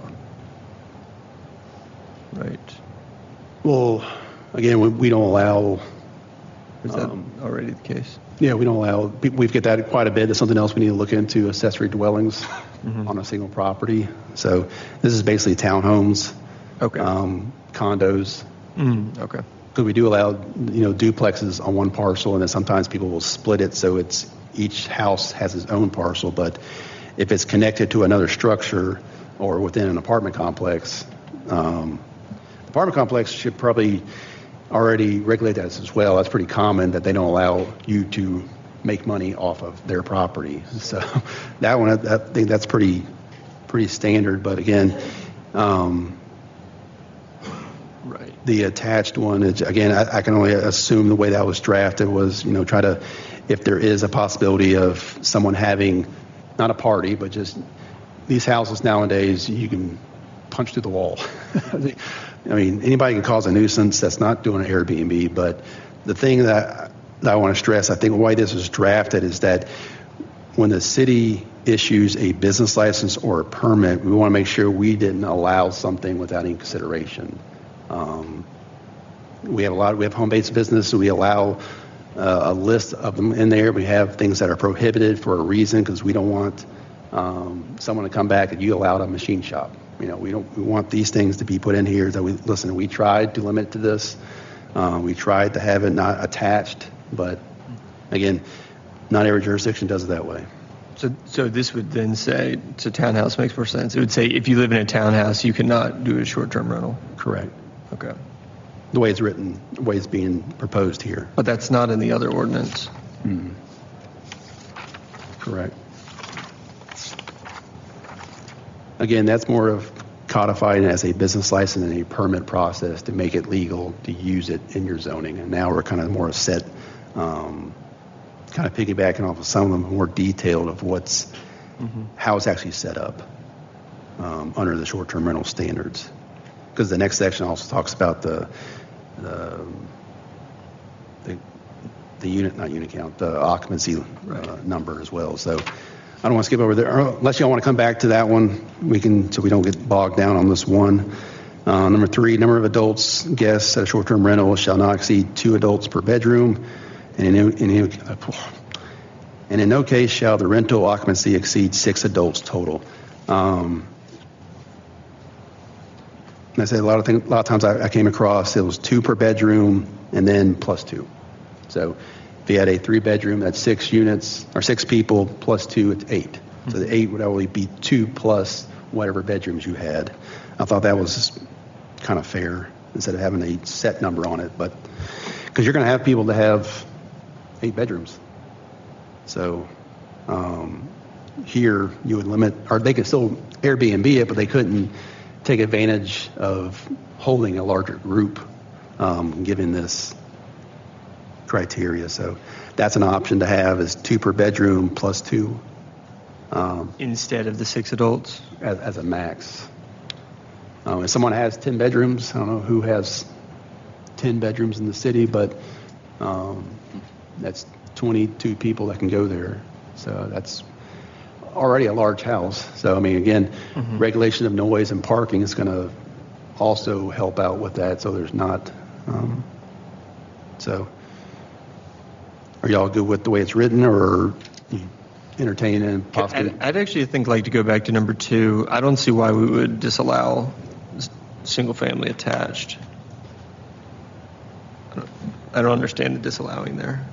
Right. Well, again, we, we don't allow. Is that Um, already the case? Yeah, we don't allow. We get that quite a bit. That's something else we need to look into: accessory dwellings Mhm. on a single property. So this is basically townhomes, Okay. um, condos. Mm, okay. Because we do allow, you know, duplexes on one parcel, and then sometimes people will split it so it's each house has its own parcel. But if it's connected to another structure or within an apartment complex, um, the apartment complex should probably already regulate that as well. That's pretty common that they don't allow you to make money off of their property. So that one, I, I think that's pretty pretty standard. But again, um, Right. the attached one, is, again, I, I can only assume the way that was drafted was, you know, try to, if there is a possibility of someone having, not a party, but just these houses nowadays, you can punch through the wall. I mean, anybody can cause a nuisance. That's not doing an Airbnb. But the thing that, that I want to stress, I think the way this is drafted is that when the city issues a business license or a permit, we want to make sure we didn't allow something without any consideration. Um, we have a lot. We have home-based business, so we allow uh, a list of them in there. We have things that are prohibited for a reason because we don't want um, someone to come back and you allowed a machine shop. You know, we don't. We want these things to be put in here. That we listen. We tried to limit to this. Uh, we tried to have it not attached, but again, not every jurisdiction does it that way. So, so this would then say, so townhouse makes more sense. It would say if you live in a townhouse, you cannot do a short-term rental. Correct. Okay. The way it's written, the way it's being proposed here. But that's not in the other ordinance. Mm. Correct. Again, that's more of codified as a business license and a permit process to make it legal to use it in your zoning. And now we're kind of more set, um, kind of piggybacking off of some of them more detailed of what's, mm-hmm. how it's actually set up um, under the short-term rental standards. Because the next section also talks about the, the, the, the unit, not unit count, the occupancy Right. uh, number as well. So I don't want to skip over there. Unless y'all want to come back to that one, we can, so we don't get bogged down on this one. Uh, number three, number of adults, guests at a short-term rental shall not exceed two adults per bedroom. And in, in, and in no case shall the rental occupancy exceed six adults total. Um, and I said a lot of things, a lot of times I, I came across it was two per bedroom and then plus two. So if you had a three bedroom, that's six units or six people plus two, it's eight. Mm-hmm. So the eight would only be two plus whatever bedrooms you had. I thought that was kind of fair instead of having a set number on it, but because you're going to have people that have eight bedrooms. So um, here you would limit, or they could still Airbnb it, but they couldn't take advantage of holding a larger group um, given this criteria. So that's an option to have is two per bedroom plus two. Um, Instead of the six adults? as, as a max. Um, if someone has ten bedrooms, I don't know who has ten bedrooms in the city, but um, that's twenty-two people that can go there. So that's already a large house. So, I mean, again, mm-hmm. regulation of noise and parking is going to also help out with that. So there's not. Um, so are y'all good with the way it's written, or entertain and possibly? I'd, I'd actually think like to go back to number two. I don't see why we would disallow single family attached. I don't understand the disallowing there.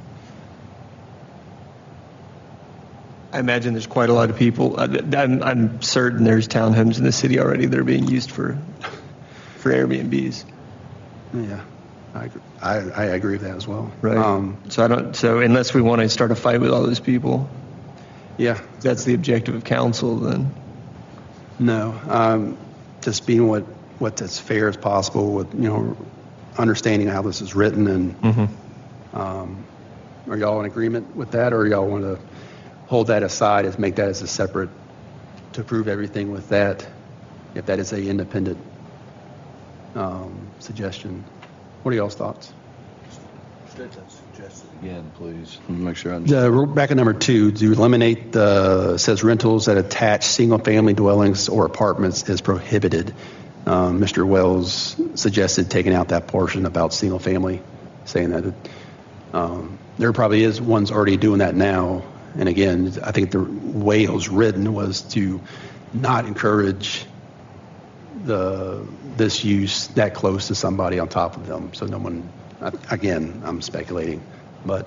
I imagine there's quite a lot of people. I'm, I'm certain there's townhomes in the city already that are being used for for Airbnbs. Yeah, I agree. I, I agree with that as well. Right. Um, so I don't. So unless we want to start a fight with all those people, yeah. if that's the objective of council, then No. Um, just being what what's as fair as possible with, you know, understanding how this is written, and Mm-hmm. um, are y'all in agreement with that, or y'all want to hold that aside as make that as a separate to approve everything with that, if that is a independent um, suggestion? What are y'all's thoughts? State that suggestion again, please. Let me make sure I understand. The, back at number two, to eliminate the, says rentals that attach single-family dwellings or apartments is prohibited. Um, Mister Wells suggested taking out that portion about single-family, saying that it, um, there probably is ones already doing that now. And again, I think the way it was written was to not encourage the this use that close to somebody on top of them. So no one, again, I'm speculating, but,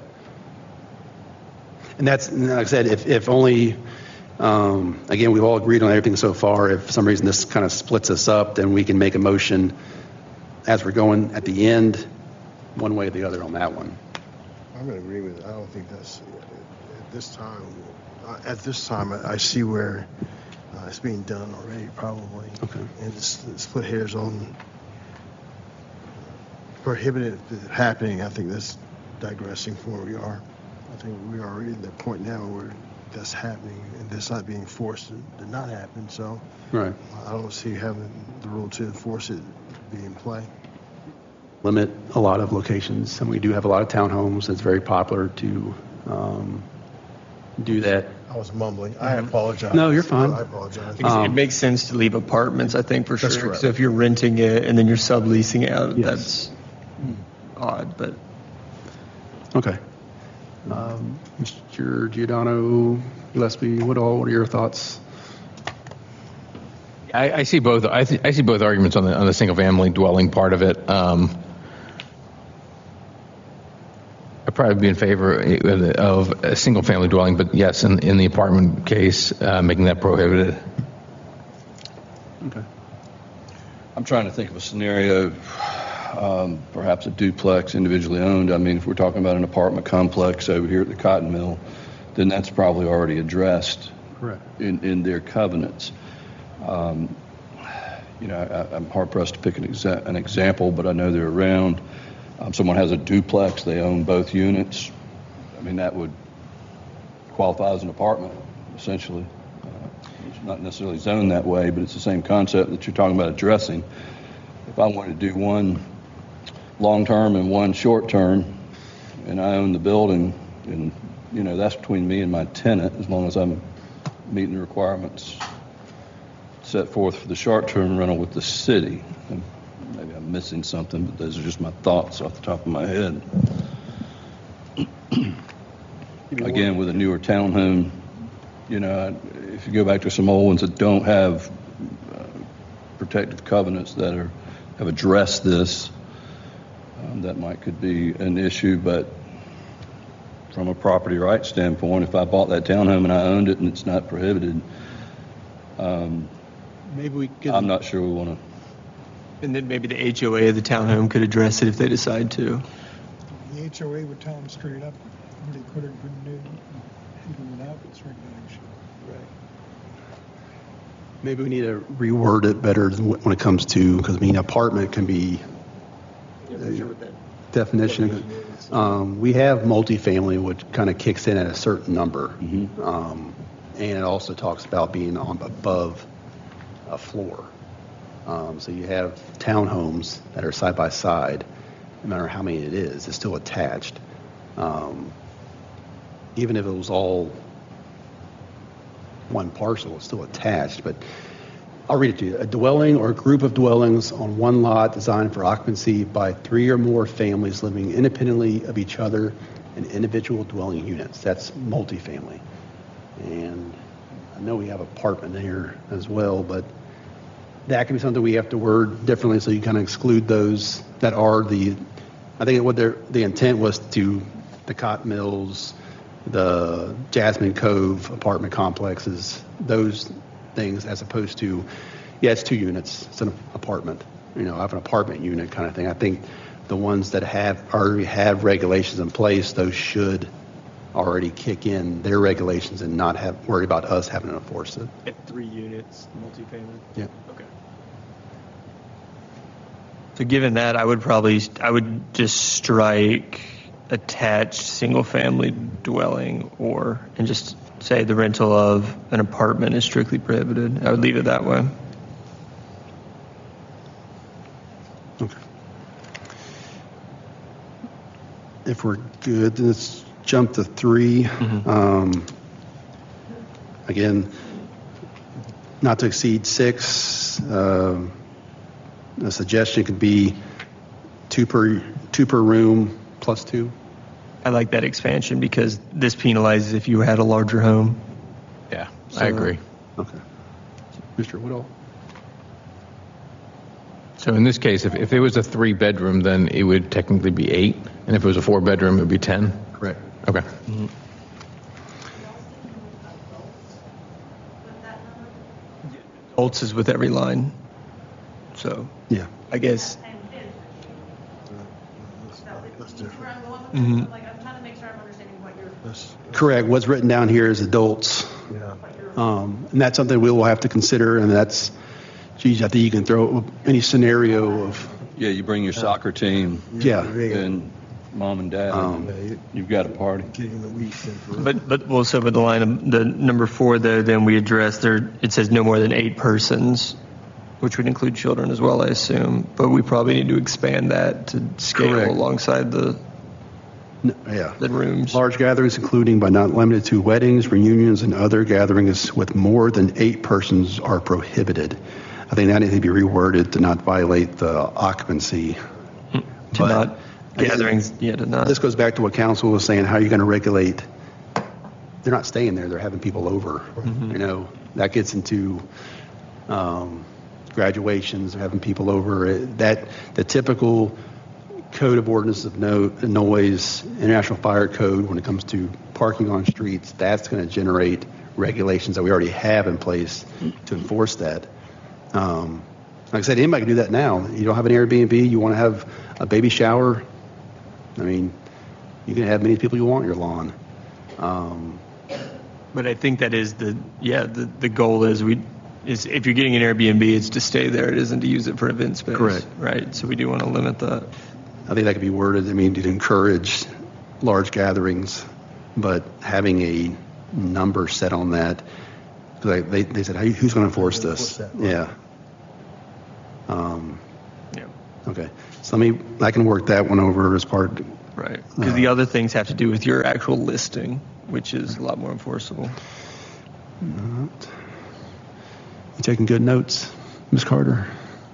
and that's, and like I said, if, if only, um, again, we've all agreed on everything so far. If for some reason this kind of splits us up, then we can make a motion as we're going at the end, one way or the other on that one. I'm in agreement. I don't think that's, at this time, uh, at this time, I, I see where uh, it's being done already, probably. Okay. And it's, it's split hairs on prohibited happening. I think that's digressing from where we are. I think we are already at that point now where that's happening and that's not being forced to, to not happen. So Right. I don't see having the rule to enforce it be in play. Limit a lot of locations, and we do have a lot of townhomes. It's very popular to um, do that. I was mumbling. I apologize. No, you're fine. I apologize. Because Um, it makes sense to leave apartments, I think, for That's sure. correct. So if you're renting it and then you're subleasing it out, Yes. that's odd. But Okay. Um, Mister Giordano, Gillespie, what all? What are your thoughts? I, I see both. I, th- I see both arguments on the on the single family dwelling part of it. Um, I'd probably be in favor of a single family dwelling, but yes, in, in the apartment case, uh, making that prohibited. Okay. I'm trying to think of a scenario, um, perhaps a duplex individually owned. I mean, if we're talking about an apartment complex over here at the Cotton Mill, then that's probably already addressed Correct. in, in their covenants. Um, you know, I, I'm hard pressed to pick an, exa- an example, but I know they're around. Um, someone has a duplex, they own both units. I mean, that would qualify as an apartment, essentially. Uh, it's not necessarily zoned that way, but it's the same concept that you're talking about addressing. If I wanted to do one long-term and one short-term, and I own the building, and, you know, that's between me and my tenant, as long as I'm meeting the requirements set forth for the short-term rental with the city. And maybe I'm missing something, but those are just my thoughts off the top of my head. Again, with a newer townhome, you know, if you go back to some old ones that don't have uh, protective covenants that are have addressed this, um, that might could be an issue. But from a property rights standpoint, if I bought that townhome and I owned it and it's not prohibited, um, Maybe we could. I'm not sure we want to. and then maybe the H O A of the townhome could address it if they decide to. The H O A would tell them straight up what they could or couldn't do, even without this regulation. Maybe we need to reword it better when it comes to, because I mean, apartment can be definition. Um, we have multifamily, which kind of kicks in at a certain number, um, and it also talks about being on above a floor. Um, so you have townhomes that are side by side, no matter how many it is, it's still attached. Um, even if it was all one parcel, it's still attached. But I'll read it to you. A dwelling or a group of dwellings on one lot designed for occupancy by three or more families living independently of each other in individual dwelling units. That's multifamily. And I know we have apartment here as well, but that can be something we have to word differently, so you kind of exclude those that are the I think what their, the intent was to, the Cotton Mills, the Jasmine Cove apartment complexes, those things, as opposed to, yeah, it's two units, it's an apartment, you know, I have an apartment unit kind of thing. I think the ones that have, already have regulations in place, those should already kick in their regulations and not have, worry about us having to enforce it. At three units, multifamily? Yeah. Okay. So given that, I would probably, I would just strike attached single-family dwelling or, and just say the rental of an apartment is strictly prohibited. I would leave it that way. Okay. If we're good, let's jump to three. Mm-hmm. Um, again, not to exceed six. Uh, a suggestion could be two per two per room plus two. I like that expansion because this penalizes if you had a larger home. Yeah, So- I agree. Okay. Mister Woodall. So in this case, if, if it was a three-bedroom, then it would technically be eight, and if it was a four-bedroom, it would be ten? Correct. Okay. Adults is with every line. So Yeah. I guess, That's different. Where I'm going with Mhm. this, like, I'm trying to make sure I'm understanding what you're, That's, Correct. What's written down here is adults. yeah. what you're. Um, and that's something we will have to consider, and that's, geez, I think you can throw any scenario of, Yeah, you bring your soccer team yeah. and mom and dad, Um, Yeah, you- you've got a party. Getting the weeks in for. but, but also with the line of the number four though, then we address there, it says no more than eight persons, which would include children as well, I assume. But we probably need to expand that to scale Correct. alongside the, N- Yeah. the rooms. Large gatherings, including but not limited to weddings, reunions, and other gatherings with more than eight persons are prohibited. I think that needs to be reworded to not violate the occupancy. To But- not gatherings, yeah, to not. This goes back to what council was saying, how are you going to regulate? They're not staying there, they're having people over. You know, that gets into um, graduations, having people over. It- That, the typical code of ordinance of no, noise, International Fire Code, when it comes to parking on streets, that's going to generate regulations that we already have in place to enforce that. Um, like I said, anybody can do that now. You don't have an Airbnb, you want to have a baby shower, I mean, you can have many people you want on your lawn. Um, But I think that is the, yeah, the, the goal is we, is if you're getting an Airbnb, it's to stay there. It isn't to use it for event space. Correct. Right. So we do want to limit that. I think that could be worded, I mean, to encourage large gatherings, but having a number set on that, because they, they said, "How- who's going to enforce this? Enforce that, right. Yeah. Um, Yeah. okay. So let me, I can work that one over as part, Right. Because the other things have to do with your actual listing, which is a lot more enforceable. you taking good notes, Miz Carter?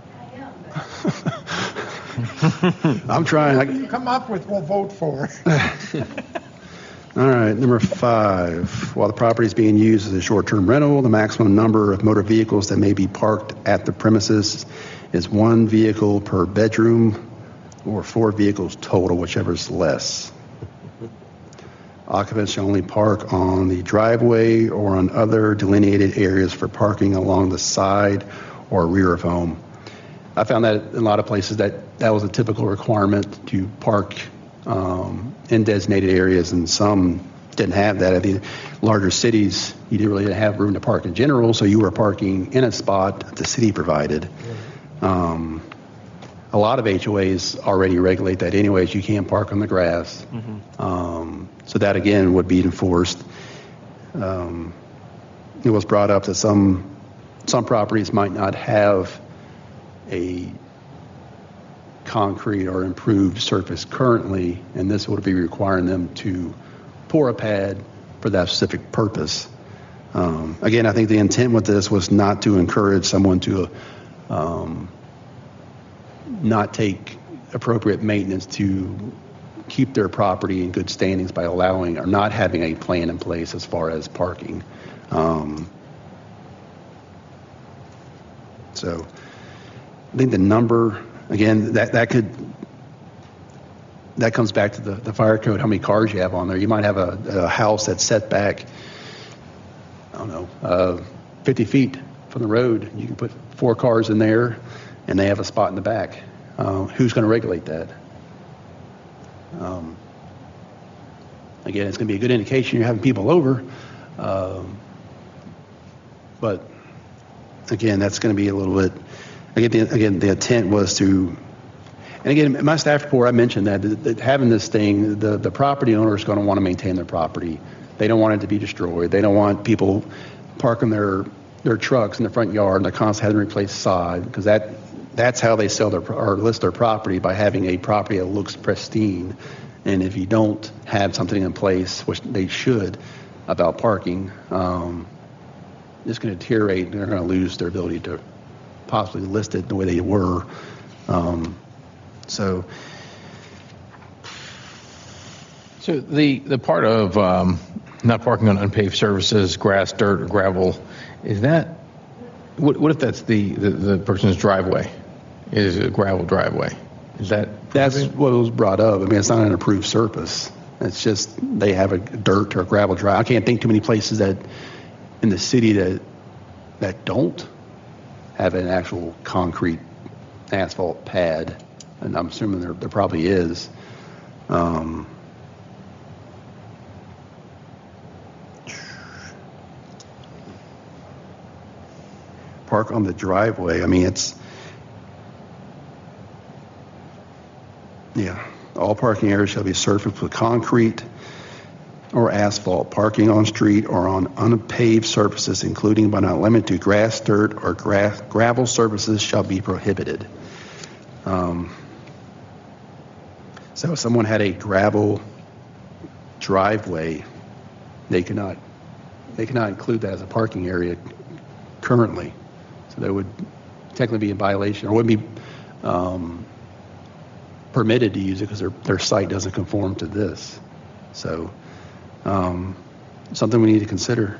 I'm trying. I, Come up with, we'll vote for. All right, number five. While the property is being used as a short-term rental, the maximum number of motor vehicles that may be parked at the premises is one vehicle per bedroom or four vehicles total, whichever is less. Occupants shall only park on the driveway or on other delineated areas for parking along the side or rear of home. I found that in a lot of places that that was a typical requirement to park um, in designated areas, and some didn't have that. I mean, larger cities, you didn't really have room to park in general, so you were parking in a spot that the city provided. Um, a lot of H O As already regulate that anyways. You can't park on the grass. Um, so that, again, would be enforced. Um, it was brought up that some some properties might not have a concrete or improved surface currently, and this would be requiring them to pour a pad for that specific purpose. Um, again, I think the intent with this was not to encourage someone to um, not take appropriate maintenance to keep their property in good standings by allowing or not having a plan in place as far as parking. Um, so I think the number, again, that, that could, that comes back to the, the fire code, how many cars you have on there. You might have a, a house that's set back, I don't know, uh, fifty feet from the road. You can put four cars in there, and they have a spot in the back. Uh, who's going to regulate that? Um, again, it's going to be a good indication you're having people over. Um, but again, that's going to be a little bit. Again, the, again, the intent was to. And again, in my staff report, I mentioned that, that, that having this thing, the, the property owner is going to want to maintain their property. They don't want it to be destroyed. They don't want people parking their their trucks in the front yard and they're constantly having to replace sod, because that that's how they sell their or list their property, by having a property that looks pristine. And if you don't have something in place, which they should, about parking, um, it's going to deteriorate, and they're going to lose their ability to possibly list it the way they were. Um, So, So the, the part of um, not parking on unpaved surfaces, grass, dirt, or gravel, is that, what, what if that's the, the, the person's driveway, is a gravel driveway? Is that? that's what was brought up. I mean, it's not an approved surface. It's just they have a dirt or a gravel drive. I can't think too many places that in the city that that don't have an actual concrete asphalt pad. And I'm assuming there, there probably is. Um, park on the driveway. I mean, it's, yeah, all parking areas shall be surfaced with concrete or asphalt. Parking on street or on unpaved surfaces, including but not limited to grass, dirt, or grass, gravel surfaces, shall be prohibited. Um, So if someone had a gravel driveway, they cannot they cannot include that as a parking area currently. So they would technically be in violation, or wouldn't be um, permitted to use it because their their site doesn't conform to this. So um, something we need to consider.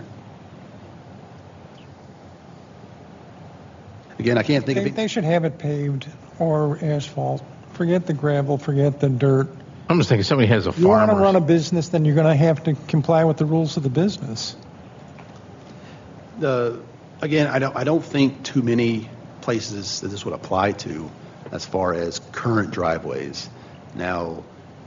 Again, I can't think They, of it. they should have it paved or asphalt. Forget the gravel, forget the dirt. I'm just thinking somebody has a You want to farmer's. run a business, then you're going to have to comply with the rules of the business. The, again, I don't, I don't think too many places that this would apply to as far as current driveways. Now,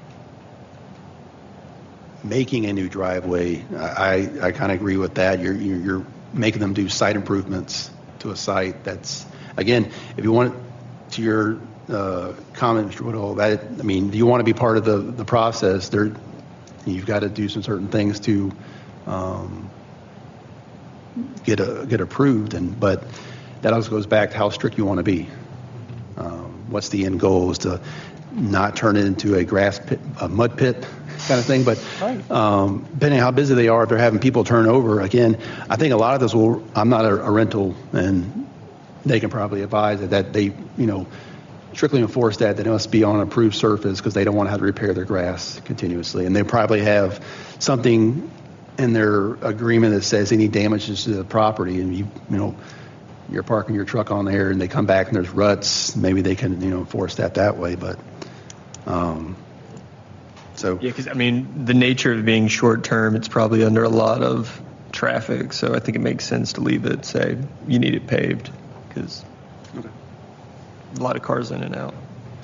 making a new driveway, I, I kind of agree with that. You're, you're, you're making them do site improvements to a site that's, again, if you want to your uh, comment, Mister Woodall, that, I mean, do you want to be part of the, the process? There, you've got to do some certain things to um, get a, get approved, and but that also goes back to how strict you want to be. Um, what's the end goal? Is to not turn it into a grass pit, a mud pit kind of thing. But Right. um, depending on how busy they are, if they're having people turn over, again, I think a lot of this will, I'm not a, a rental, and they can probably advise that, that they, you know, strictly enforce that, that it must be on an approved surface because they don't want to have to repair their grass continuously. And they probably have something in their agreement that says any damages to the property, and you, you know, you're parking your truck on there and they come back and there's ruts, maybe they can, you know, enforce that that way. But um, so Yeah, because I mean, the nature of being short term, it's probably under a lot of traffic. So I think it makes sense to leave it, say, you need it paved, because okay. a lot of cars in and out.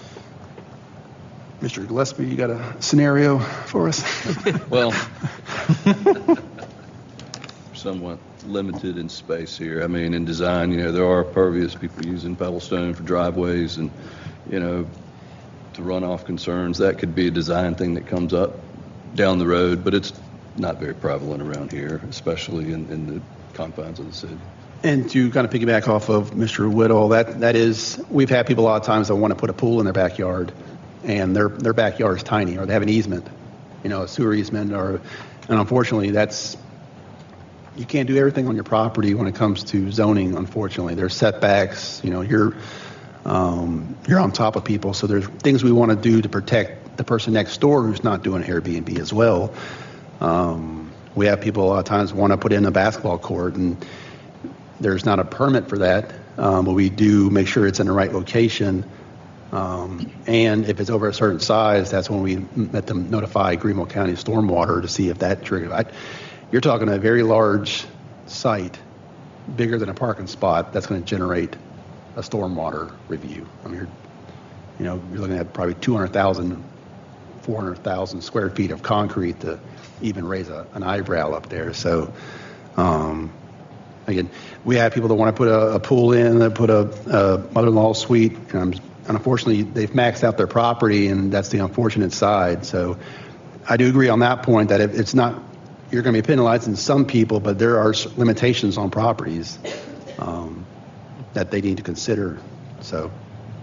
Mister Gillespie, you got a scenario for us? Well, somewhat limited in space here. I mean, in design, you know, there are pervious people using pebblestone for driveways, and, you know, to runoff concerns, that could be a design thing that comes up down the road, but it's not very prevalent around here, especially in, in the confines of the city. And to kind of piggyback off of Mister Whittle, that that is, we've had people a lot of times that want to put a pool in their backyard, and their their backyard is tiny, or they have an easement, you know, a sewer easement, or, and unfortunately, that's, you can't do everything on your property when it comes to zoning. Unfortunately, there's setbacks. You know, you're um, you're on top of people, so there's things we want to do to protect the person next door who's not doing Airbnb as well. Um, we have people a lot of times want to put in a basketball court, and there's not a permit for that, um, but we do make sure it's in the right location Um, and if it's over a certain size, that's when we let them notify Greenville County Stormwater to see if that triggered. I, you're talking a very large site, bigger than a parking spot, that's going to generate a stormwater review. I mean, you're, you know, you're looking at probably two hundred thousand, four hundred thousand square feet of concrete to even raise a, an eyebrow up there. So, um, again, we have people that want to put a, a pool in, that put a, a mother-in-law suite. Um, and unfortunately, they've maxed out their property, and that's the unfortunate side. So I do agree on that point that if it's not, you're going to be penalizing some people, but there are limitations on properties um, that they need to consider. So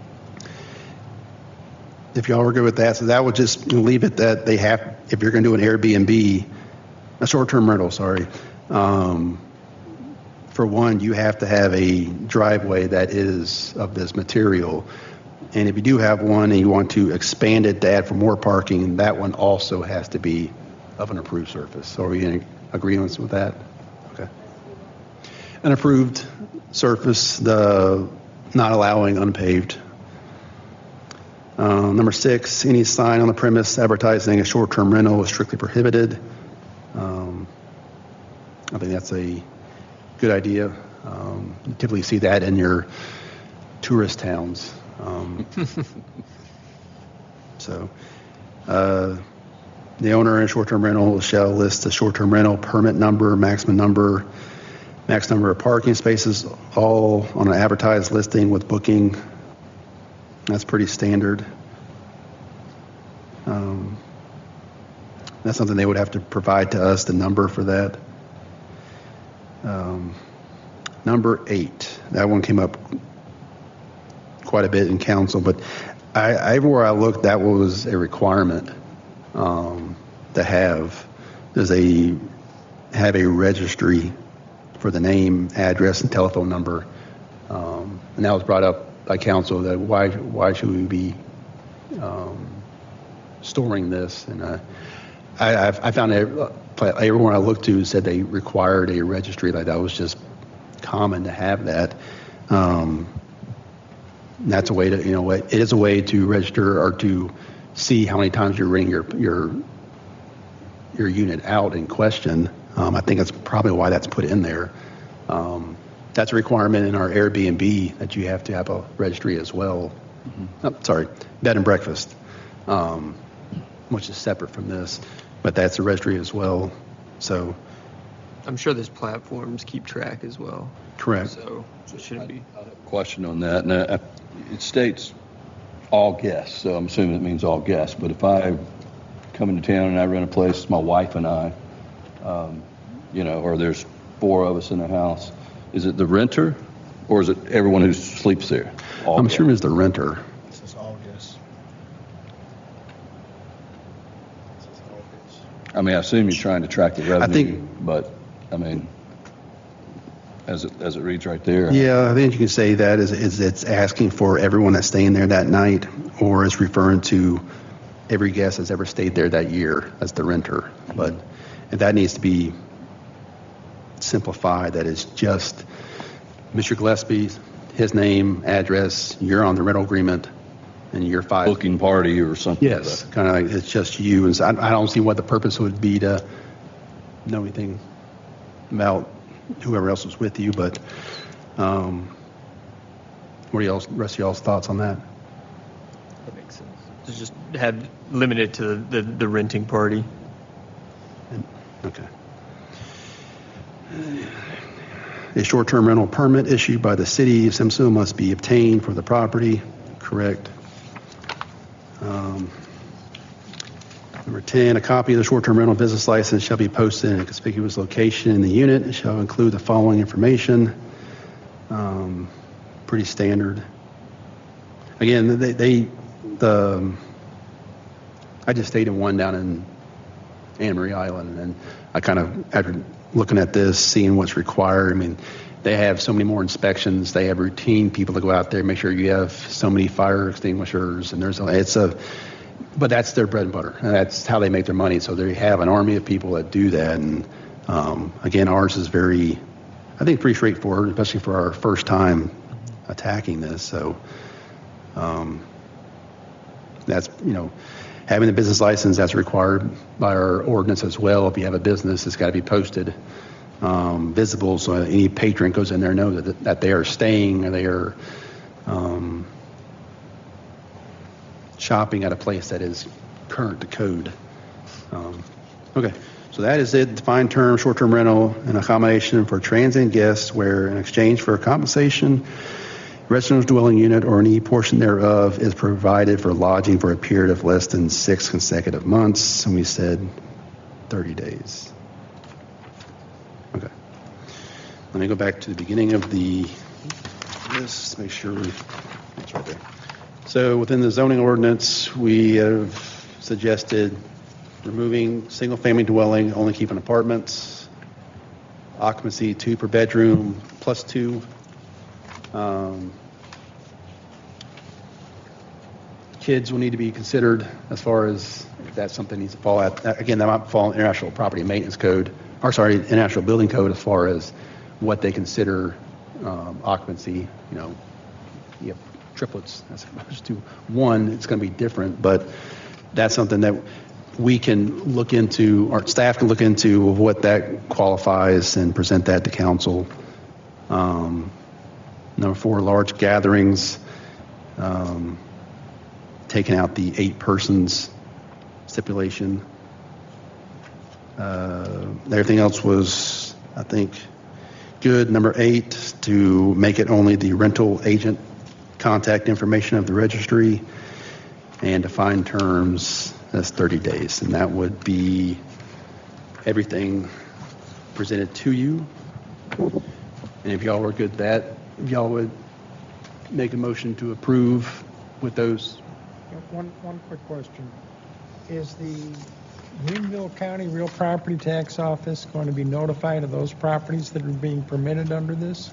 if y'all are good with that, so that would just leave it that they have, if you're going to do an Airbnb, a short-term rental, sorry, um, for one, you have to have a driveway that is of this material. And if you do have one and you want to expand it to add for more parking, that one also has to be of an approved surface. So are we in agreement with that? Okay. An approved surface, the not allowing unpaved. Uh, number six, any sign on the premise advertising a short-term rental is strictly prohibited. Um, I think that's a good idea. Um, you typically see that in your tourist towns. Um, so, uh, the owner in a short-term rental shall list the short-term rental permit number, maximum number, max number of parking spaces, all on an advertised listing with booking. That's pretty standard. Um, that's something they would have to provide to us, the number for that. Um, number eight, that one came up quite a bit in council, but I, everywhere I looked, that was a requirement um, to have. Does a have a registry for the name, address, and telephone number, um, and that was brought up by council that why why should we be um, storing this? And uh, I I've, I found that everyone I looked to said they required a registry like that. It was just common to have that. Um, that's a way to, you know, it is a way to register or to see how many times you're renting your your your unit out in question. Um, I think that's probably why that's put in there. Um, that's a requirement in our Airbnb that you have to have a registry as well. Mm-hmm. Oh, sorry, bed and breakfast, um, which is separate from this, but that's a registry as well. So, I'm sure those platforms keep track as well. Correct. So it shouldn't be. Question on that. And uh, it states all guests, so I'm assuming it means all guests. But if I come into town and I rent a place, it's my wife and I, um, you know, or there's four of us in the house, is it the renter or is it everyone who sleeps there? All I'm guests? sure it's the renter. This is all guess. This is all guess. I mean, I assume you're trying to track the revenue, think- but I mean, as it as it reads right there. Yeah, I think you can say that is, is it's asking for everyone that's staying there that night, or is referring to every guest that's ever stayed there that year as the renter. But if that needs to be simplified, that is just Mister Gillespie, his name, address, you're on the rental agreement, and you're five. Booking party or something. Yes, like that. kind of like it's just you. And so I, I don't see what the purpose would be to know anything about whoever else was with you, but um, what are y'all's, rest of y'all's thoughts on that? That makes sense. To just have limited to the, the renting party. Okay. A short-term rental permit issued by the city of Simpsonville must be obtained for the property. Correct. Um, Number ten, a copy of the short-term rental business license shall be posted in a conspicuous location in the unit. It shall include the following information. Um, pretty standard. Again, they, they the I just stayed in one down in Anna Marie Island, and I kind of, after looking at this, seeing what's required, I mean, they have so many more inspections. They have routine people that go out there, make sure you have so many fire extinguishers, and there's a, it's a But that's their bread and butter. And that's how they make their money. So they have an army of people that do that. And um, again, ours is very, I think, pretty straightforward, especially for our first time attacking this. So um, That's, you know, having a business license, that's required by our ordinance as well. If you have a business, it's got to be posted, um, visible, so any patron goes in there know that, that they are staying or they are um, shopping at a place that is current to code. Um, okay, so that is it. Defined term, short-term rental, and accommodation for transient guests where in exchange for compensation, residential dwelling unit or any portion thereof is provided for lodging for a period of less than six consecutive months. And we said thirty days. Okay. Let me go back to the beginning of the list, make sure we, it's right there. So within the zoning ordinance, we have suggested removing single-family dwelling, only keeping apartments, occupancy two per bedroom, plus two. Um, kids will need to be considered as far as if that's something needs to fall out. Again, that might fall in International Property Maintenance Code, or sorry, International Building Code as far as what they consider um, occupancy. You know, you have triplets as opposed to one. It's going to be different, but that's something that we can look into, our staff can look into of what that qualifies and present that to council. Um, Number four, large gatherings, um, taking out the eight persons stipulation. Uh, everything else was, I think, good. Number eight, to make it only the rental agent contact information of the registry and define terms, that's thirty days. And that would be everything presented to you. And if y'all were good with that, if y'all would make a motion to approve with those. One, one quick question. Is the Greenville County Real Property Tax Office going to be notified of those properties that are being permitted under this?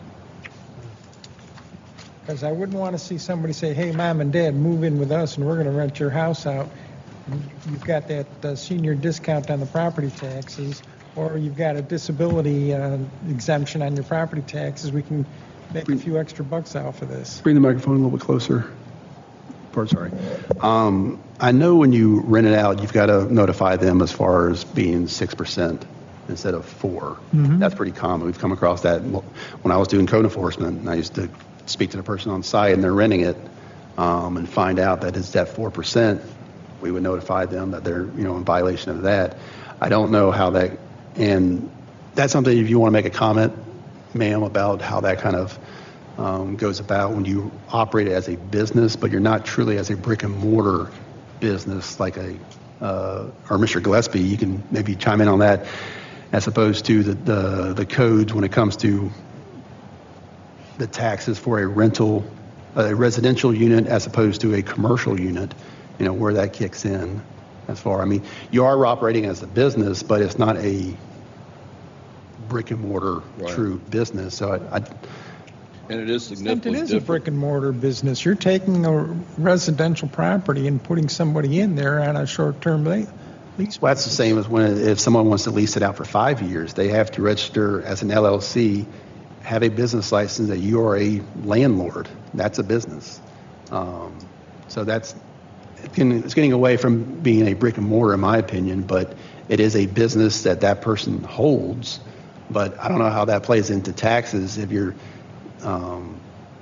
Because I wouldn't want to see somebody say, hey, mom and dad, move in with us and we're going to rent your house out. You've got that uh, senior discount on the property taxes, or you've got a disability uh, exemption on your property taxes. We can make a few extra bucks off of this. Bring the microphone a little bit closer. Pardon, sorry. Um, I know when you rent it out, you've got to notify them as far as being six percent instead of four. Mm-hmm. That's pretty common. We've come across that when I was doing code enforcement, and I used to speak to the person on site and they're renting it um, and find out that it's at four percent. We would notify them that they're, you know, in violation of that. I don't know how that, and that's something if you want to make a comment, ma'am, about how that kind of um, goes about when you operate it as a business, but you're not truly as a brick and mortar business like a, uh, or Mister Gillespie, you can maybe chime in on that, as opposed to the, the, the codes when it comes to the taxes for a rental, a residential unit as opposed to a commercial unit, you know, where that kicks in as far. I mean, you are operating as a business, but it's not a brick and mortar right. true business. So I, I and it is significantly It is different. a brick and mortar business. You're taking a residential property and putting somebody in there on a short-term lease. Well, that's the same as when if someone wants to lease it out for five years, they have to register as an L L C, have a business license that you are a landlord. That's a business. Um, so that's it's getting away from being a brick and mortar, in my opinion, but it is a business that that person holds. But I don't know how that plays into taxes if you're, um,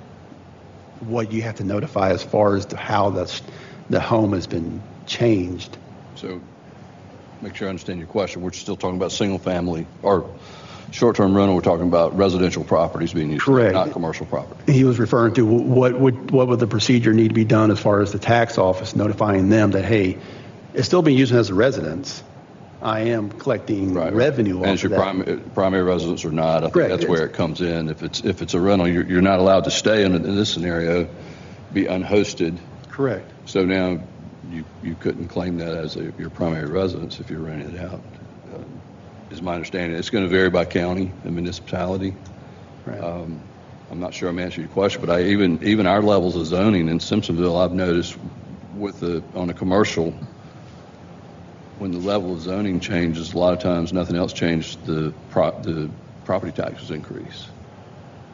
what you have to notify as far as to how the, the home has been changed. So make sure I understand your question. We're still talking about single family or short-term rental. We're talking about residential properties being used, correct, not commercial property. He was referring to what would, what would the procedure need to be done as far as the tax office notifying them that, hey, it's still being used as a residence. I am collecting right, revenue right. off and it's of your that. primary, primary residence or not. I think Correct. that's where it comes in. If it's if it's a rental, you're, you're not allowed to stay in, in this scenario, be unhosted. Correct. So now you you couldn't claim that as a, your primary residence if you're renting it out. Uh, is my understanding. It's going to vary by county and municipality. Right. Um, I'm not sure I'm answering your question, but I even even our levels of zoning in Simpsonville, I've noticed with the on a commercial. When the level of zoning changes, a lot of times nothing else changed, the pro- the property taxes increase.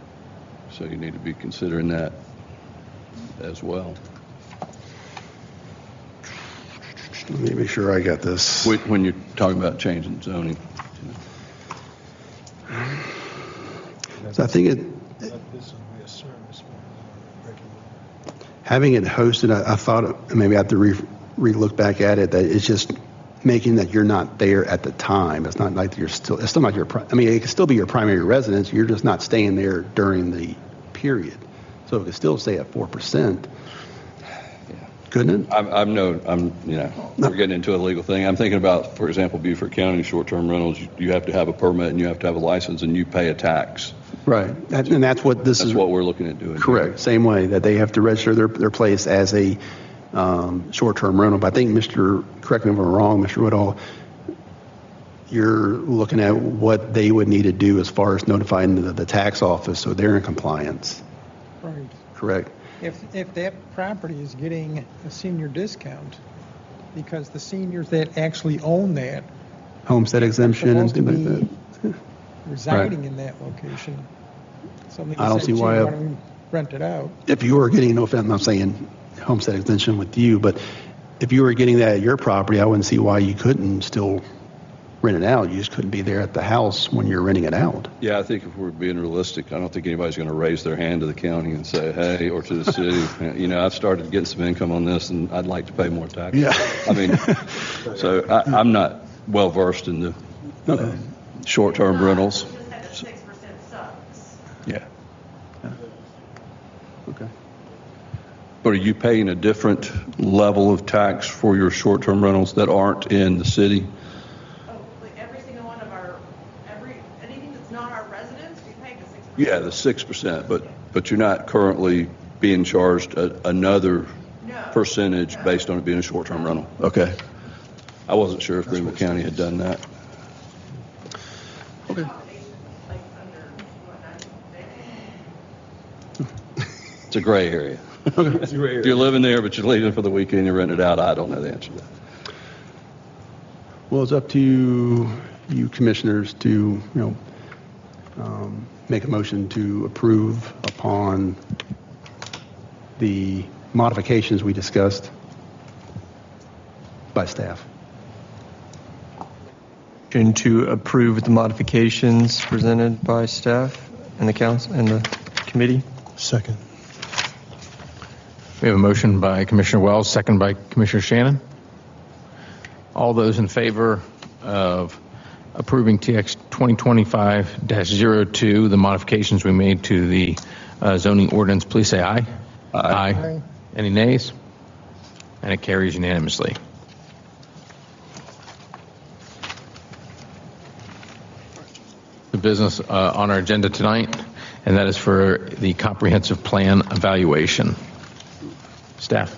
So you need to be considering that as well. Let me make sure I got this. When when you're talking about changing zoning. So I think it, having it hosted, I, I thought maybe I have to re, re-look back at it, that it's just making that you're not there at the time. It's not like you're still, it's still not your, pri- I mean, it can still be your primary residence. You're just not staying there during the period. So it could still stay at four percent. Couldn't it? I'm, I'm no, I'm, you know, we're getting into a legal thing. I'm thinking about, for example, Beaufort County short-term rentals. You, you have to have a permit and you have to have a license and you pay a tax. Right. That, and that's what this That's is. what we're looking at doing. Correct. Same way that they have to register their, their place as a um, short-term rental. But I think, Mister correct me if I'm wrong, Mister Woodall, you're looking at what they would need to do as far as notifying the, the tax office so they're in compliance. Right. Correct. If, if that property is getting a senior discount, because the seniors that actually own that Homestead are exemption and supposed to things like be that. residing in that location. Somebody I don't said, see "Gee, why a- why don't we rent it out?" If you were getting, no offense, I'm not saying homestead exemption with you, but if you were getting that at your property, I wouldn't see why you couldn't still rent it out. You just couldn't be there at the house when you're renting it out. Yeah, I think if we're being realistic, I don't think anybody's going to raise their hand to the county and say, hey, or to the city, you know, I've started getting some income on this and I'd like to pay more tax. Yeah. I mean, so I, I'm not well versed in the uh, short-term rentals. We just had the six percent subs. Yeah. Okay. But are you paying a different level of tax for your short-term rentals that aren't in the city? Oh, like every single one of our, every, anything that's not our residence, we pay the six percent. Yeah, the six percent, but, but you're not currently being charged a, another No. percentage No. based on it being a short-term rental? Okay. I wasn't sure if Greenville County had done that. Okay. Like under, what, ninety days? It's a gray area. If you're living there, but you're leaving for the weekend, you're renting it out, I don't know the answer to that. Well, it's up to you, you commissioners to, you know, um, make a motion to approve upon the modifications we discussed by staff. Motion to approve the modifications presented by staff and the council and the committee. Second. We have a motion by Commissioner Wells, second by Commissioner Shannon. All those in favor of approving T X twenty twenty-five dash zero two, the modifications we made to the uh, zoning ordinance, please say aye. Aye. Aye. Any nays? And it carries unanimously. The business uh, on our agenda tonight, and that is for the comprehensive plan evaluation. Staff.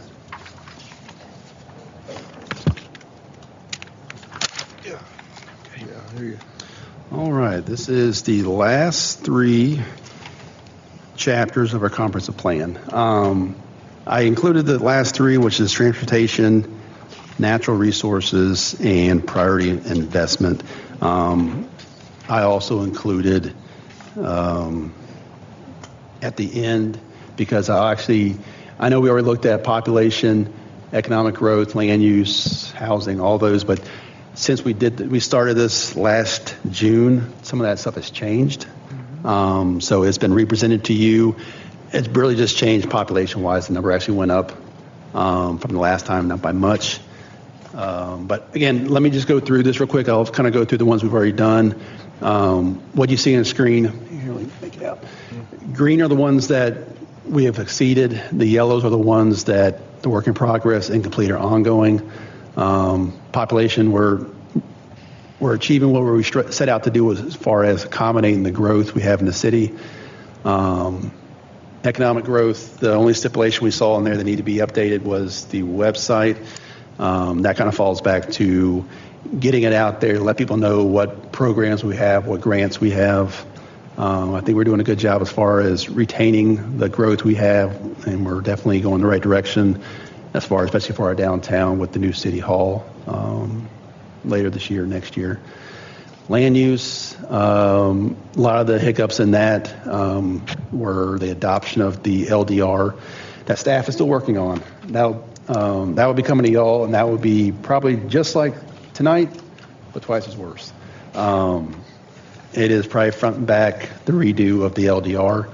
All right, this is the last three chapters of our comprehensive plan. Um, I included the last three, which is transportation, natural resources, and priority investment. Um, I also included um, at the end, because I actually, I know we already looked at population, economic growth, land use, housing, all those, but since we did, we started this last June, some of that stuff has changed. Um, so it's been represented to you. It's really just changed population-wise. The number actually went up um, from the last time, not by much. Um, but again, let me just go through this real quick. I'll kind of go through the ones we've already done. Um, what you see on the screen, here, let me make it out. Green are the ones that we have exceeded. The yellows are the ones that the work in progress, incomplete, or ongoing. Um, population, we're we're achieving what we set out to do as far as accommodating the growth we have in the city. Um, economic growth, the only stipulation we saw in there that needed to be updated was the website. Um, that kind of falls back to getting it out there, let people know what programs we have, what grants we have. Um, I think we're doing a good job as far as retaining the growth we have, and we're definitely going the right direction as far, especially for our downtown with the new city hall um, later this year, next year. Land use, um, a lot of the hiccups in that um, were the adoption of the L D R that staff is still working on. That'll Um, that would be coming to y'all, and that would be probably just like tonight, but twice as worse. Um, it is probably front and back the redo of the L D R.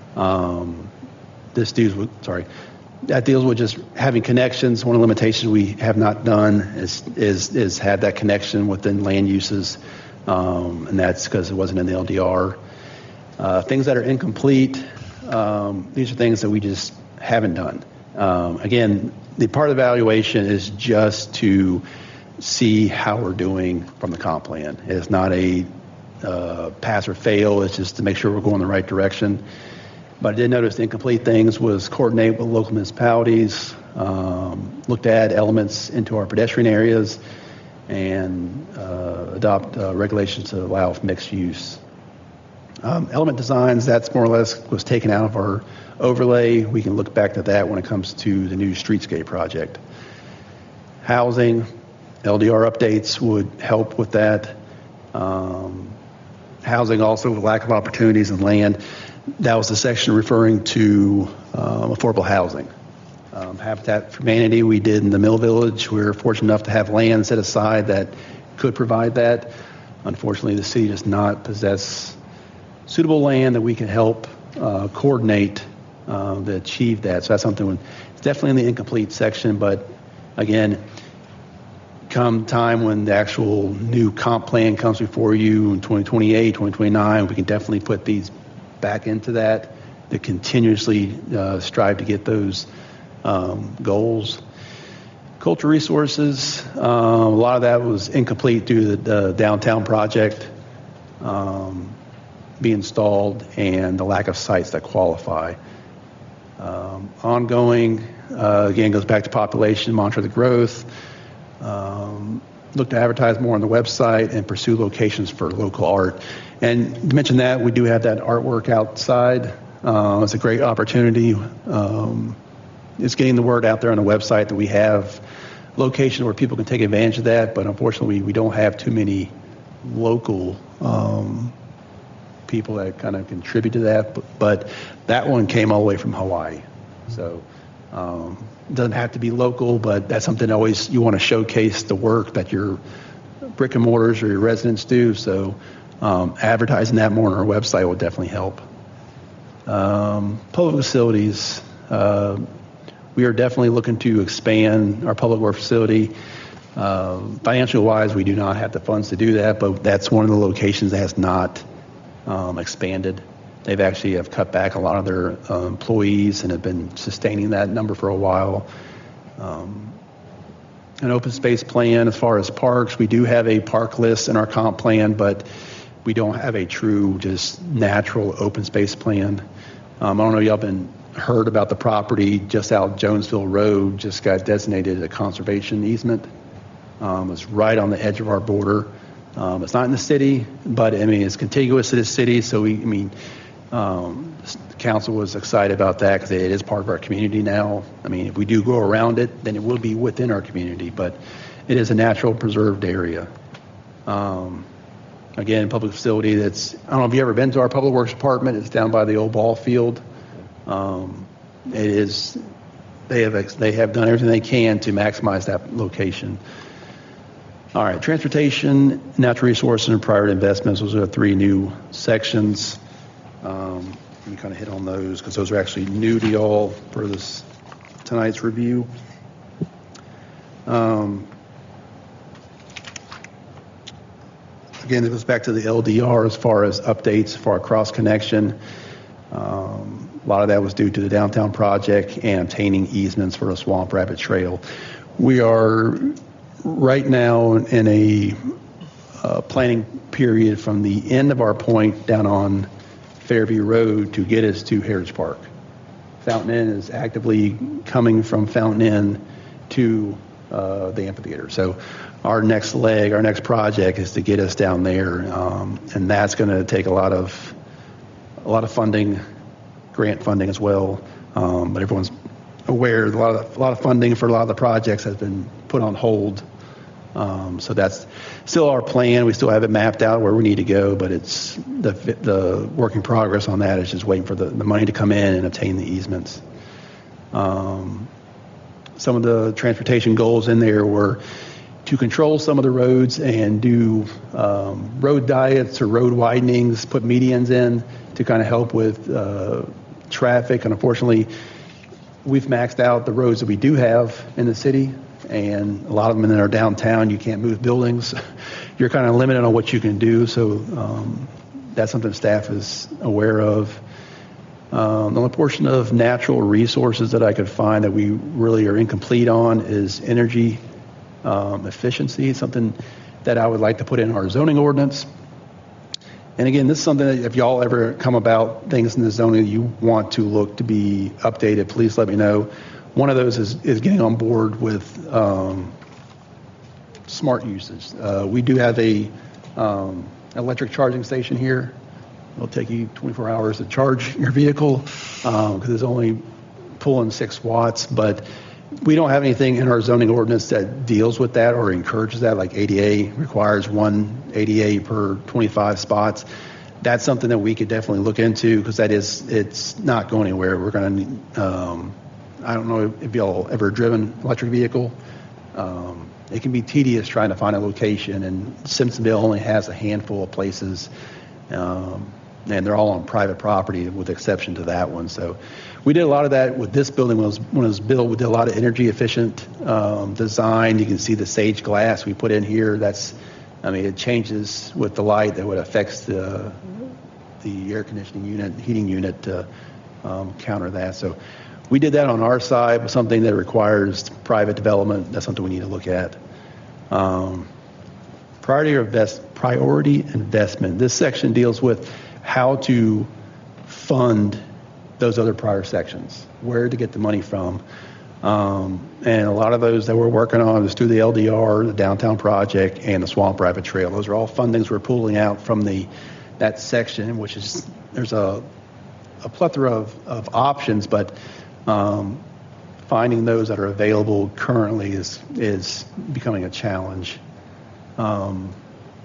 Um, this deals with, sorry, that deals with just having connections. One of the limitations we have not done is is, is had that connection within land uses, um, and that's because it wasn't in the L D R. Uh, things that are incomplete, um, these are things that we just haven't done. Um, again, the part of the evaluation is just to see how we're doing from the comp plan. It's not a uh, pass or fail. It's just to make sure we're going the right direction. But I did notice the incomplete things was coordinate with local municipalities, um, looked at elements into our pedestrian areas, and uh, adopt uh, regulations to allow for mixed use. Um, element designs, that's more or less was taken out of our overlay. We can look back to that when it comes to the new streetscape project. Housing, L D R updates would help with that. Um, housing also with lack of opportunities in land. That was the section referring to um, affordable housing. Um, Habitat for Humanity we did in the Mill Village. We were fortunate enough to have land set aside that could provide that. Unfortunately, the city does not possess suitable land that we can help uh, coordinate uh, to achieve that. So that's something when, it's definitely in the incomplete section, but again, come time when the actual new comp plan comes before you in twenty twenty-eight, twenty twenty-nine, we can definitely put these back into that to continuously uh, strive to get those um, goals. Cultural resources, uh, a lot of that was incomplete due to the, the downtown project um, being installed and the lack of sites that qualify. Um, ongoing, uh, again, goes back to population, monitor the growth, um, look to advertise more on the website and pursue locations for local art. And to mention that, we do have that artwork outside. Uh, it's a great opportunity. Um, it's getting the word out there on the website that we have locations where people can take advantage of that, but unfortunately we don't have too many local um, people that kind of contribute to that. But, but that one came all the way from Hawaii. So um, it doesn't have to be local, but that's something always you want to showcase the work that your brick and mortars or your residents do. So Um, advertising that more on our website will definitely help. Um, public facilities, uh, we are definitely looking to expand our public work facility. Uh, financial wise, we do not have the funds to do that, but that's one of the locations that has not um, expanded. They've actually have cut back a lot of their uh, employees and have been sustaining that number for a while. Um, an open space plan as far as parks, we do have a park list in our comp plan, but we don't have a true, just natural open space plan. Um, I don't know if y'all been heard about the property just out Jonesville Road, just got designated a conservation easement. Um, it's right on the edge of our border. Um, it's not in the city, but I mean, it's contiguous to the city. So we, I mean, um, the council was excited about that because it is part of our community now. I mean, if we do go around it, then it will be within our community, but it is a natural preserved area. Um, Again, public facility that's, I don't know if you've ever been to our public works department. It's down by the old ball field. Um, it is, they have, they have done everything they can to maximize that location. All right, transportation, natural resources, and priority investments. Those are the three new sections. Um, let me kind of hit on those because those are actually new to y'all for this tonight's review. Um, Again, it goes back to the L D R as far as updates for our cross connection. Um, a lot of that was due to the downtown project and obtaining easements for the Swamp Rabbit Trail. We are right now in a uh, planning period from the end of our point down on Fairview Road to get us to Heritage Park. Fountain Inn is actively coming from Fountain Inn to uh, the amphitheater. So our next leg, our next project is to get us down there, um, and that's going to take a lot of a lot of funding, grant funding as well. Um, but everyone's aware a lot of a lot of funding for a lot of the projects has been put on hold. Um, so that's still our plan. We still have it mapped out where we need to go, but it's the the work in progress on that is just waiting for the, the money to come in and obtain the easements. Um, some of the transportation goals in there were to control some of the roads and do um, road diets or road widenings, put medians in to kind of help with uh, traffic. And unfortunately, we've maxed out the roads that we do have in the city, and a lot of them in our downtown, you can't move buildings. You're kind of limited on what you can do, so um, that's something staff is aware of. Um, the only portion of natural resources that I could find that we really are incomplete on is energy um, efficiency, something that I would like to put in our zoning ordinance. And again, this is something that if y'all ever come about things in the zoning that you want to look to be updated, please let me know. One of those is, is getting on board with um, smart usage. Uh, we do have a um, electric charging station here. It'll take you twenty-four hours to charge your vehicle because um, it's only pulling six watts. But we don't have anything in our zoning ordinance that deals with that or encourages that, like A D A requires one A D A per twenty-five spots. That's something that we could definitely look into because that is, it's not going anywhere. We're going to, um, I don't know if y'all ever driven an electric vehicle. Um, it can be tedious trying to find a location, and Simpsonville only has a handful of places. Um, and they're all on private property with exception to that one. So we did a lot of that with this building when it was, when it was built. We did a lot of energy efficient um, design. You can see the sage glass we put in here. That's, I mean, it changes with the light that would affect the, the air conditioning unit, heating unit to um, counter that. So we did that on our side, but something that requires private development. That's something we need to look at. Um, priority, invest, priority investment. This section deals with how to fund those other prior sections, where to get the money from. Um, and a lot of those that we're working on is through the L D R, the downtown project, and the Swamp Rabbit Trail. Those are all fundings we're pulling out from the that section, which is, there's a, a plethora of, of options, but um, finding those that are available currently is, is becoming a challenge. Um,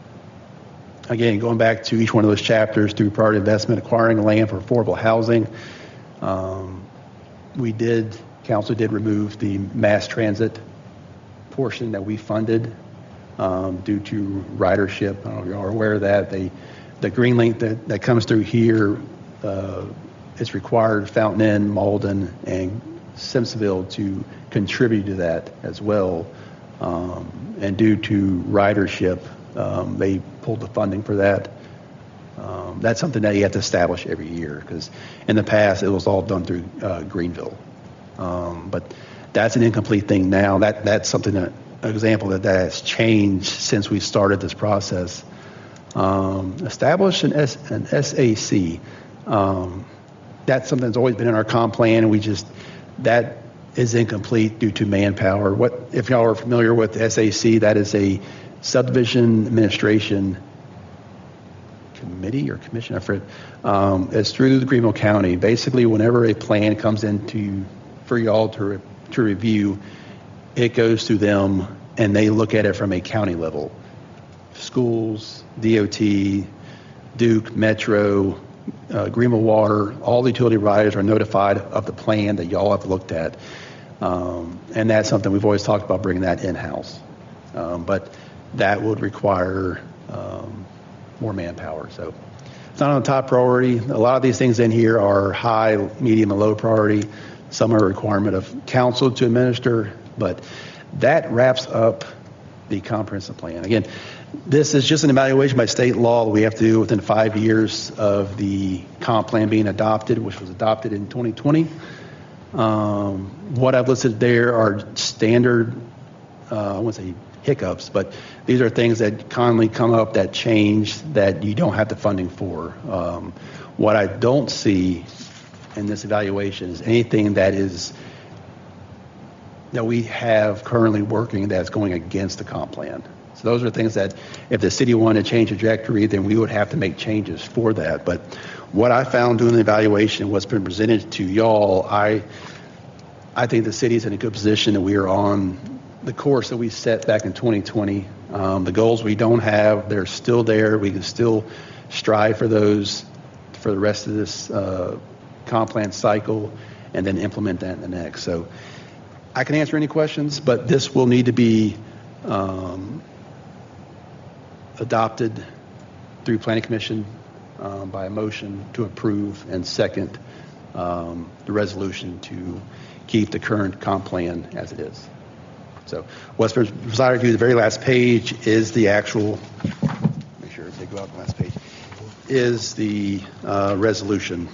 Again, going back to each one of those chapters through priority investment, acquiring land for affordable housing. Um, we did, council did remove the mass transit portion that we funded um, due to ridership. I don't know if you are aware of that. They, the green link that, that comes through here, uh, it's required Fountain Inn, Malden, and Simpsonville to contribute to that as well. Um, and due to ridership, Um, they pulled the funding for that. Um, that's something that you have to establish every year because in the past it was all done through uh, Greenville. Um, but that's an incomplete thing now. That that's something that an example that, that has changed since we started this process. Um, establish an, S, an S A C. Um, that's something that's always been in our comp plan, and we just that is incomplete due to manpower. What if y'all are familiar with the S A C? That is a subdivision administration committee or commission, I forget. Um, it's through the Greenville County. Basically, whenever a plan comes into for y'all to re, to review, it goes through them, and they look at it from a county level. Schools, D O T, Duke, Metro, uh, Greenville Water, all the utility providers are notified of the plan that y'all have looked at, um, and that's something we've always talked about bringing that in-house, um, but that would require um, more manpower. So it's not on top priority. A lot of these things in here are high, medium, and low priority. Some are a requirement of council to administer, but that wraps up the comprehensive plan. Again, this is just an evaluation by state law that we have to do within five years of the comp plan being adopted, which was adopted in twenty twenty. Um, what I've listed there are standard, uh, I wouldn't say hiccups, but these are things that commonly come up that change that you don't have the funding for. Um, what I don't see in this evaluation is anything that is that we have currently working that's going against the comp plan. So those are things that if the city wanted to change trajectory, then we would have to make changes for that. But what I found doing the evaluation, what's been presented to y'all, I I think the city's in a good position that we are on the course that we set back in twenty twenty. Um, the goals we don't have, they're still there. We can still strive for those for the rest of this uh, comp plan cycle and then implement that in the next. So I can answer any questions, but this will need to be um, adopted through Planning Commission um, by a motion to approve and second um, the resolution to keep the current comp plan as it is. So what's presided to the very last page is the actual, make sure they go out the last page, is the uh, resolution.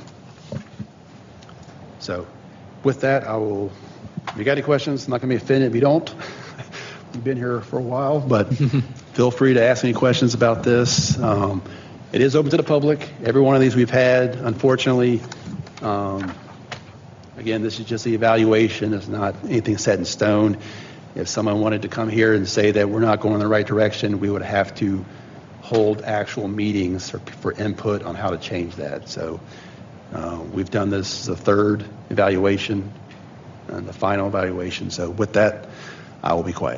So with that, I will, if you got any questions, I'm not going to be offended if you don't. You've been here for a while, but feel free to ask any questions about this. Um, it is open to the public. Every one of these we've had, unfortunately, um, again, this is just the evaluation. It's not anything set in stone. If someone wanted to come here and say that we're not going in the right direction, we would have to hold actual meetings for, for input on how to change that. So uh, we've done this as a third evaluation and the final evaluation. So with that, I will be quiet.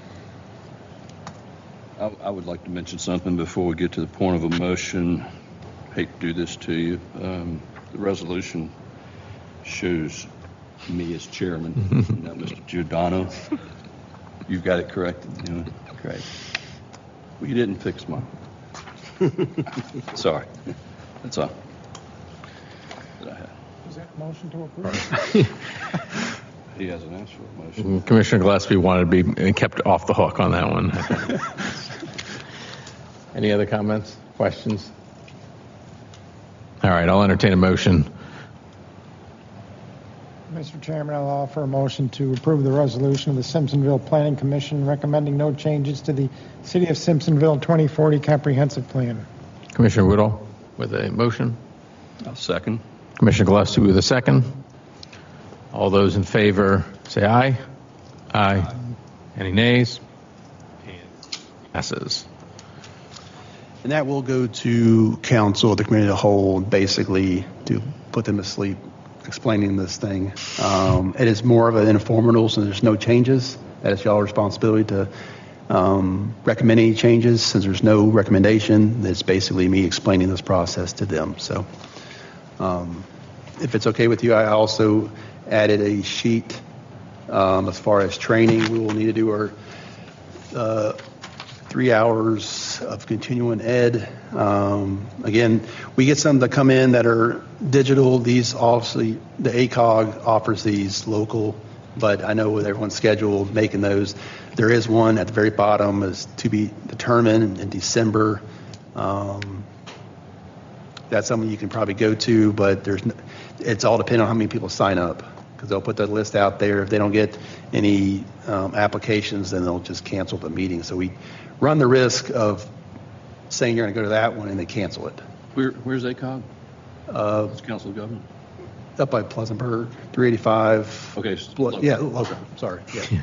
I, I would like to mention something before we get to the point of a motion. Hate to do this to you. Um, the resolution shows me as chairman, not Mister Giordano. You've got it corrected. You know? Great. Well, you didn't fix mine. Sorry. That's all that I had. Is that a motion to approve? He hasn't asked for a motion. Commissioner Gillespie wanted to be kept off the hook on that one. Any other comments, questions? All right, I'll entertain a motion. Mister Chairman, I'll offer a motion to approve the resolution of the Simpsonville Planning Commission recommending no changes to the City of Simpsonville twenty forty Comprehensive Plan. Commissioner Woodall with a motion. I'll second. Commissioner Gillespie with a second. All those in favor say aye. Aye. Any nays? Passes. And that will go to council, the committee of the whole, basically to put them to sleep, explaining this thing. Um, it is more of an informal, so there's no changes. That is y'all's responsibility to um, recommend any changes. Since there's no recommendation, it's basically me explaining this process to them. So um, if it's okay with you, I also added a sheet um, as far as training. We will need to do our uh, three hours of continuing ed. Um, again, we get some that come in that are digital. These obviously, the A C O G offers these local, but I know with everyone's scheduled making those. There is one at the very bottom is to be determined in December. Um, that's something you can probably go to, but there's no, it's all dependent on how many people sign up, because they'll put the list out there. If they don't get any um, applications, then they'll just cancel the meeting. So we run the risk of saying you're going to go to that one and they cancel it. Where, where's A C O G? Uh, It's Council of Government. up by Pleasantburg, three eighty-five. Okay. Blo- Yeah, Logan, sorry. Yeah.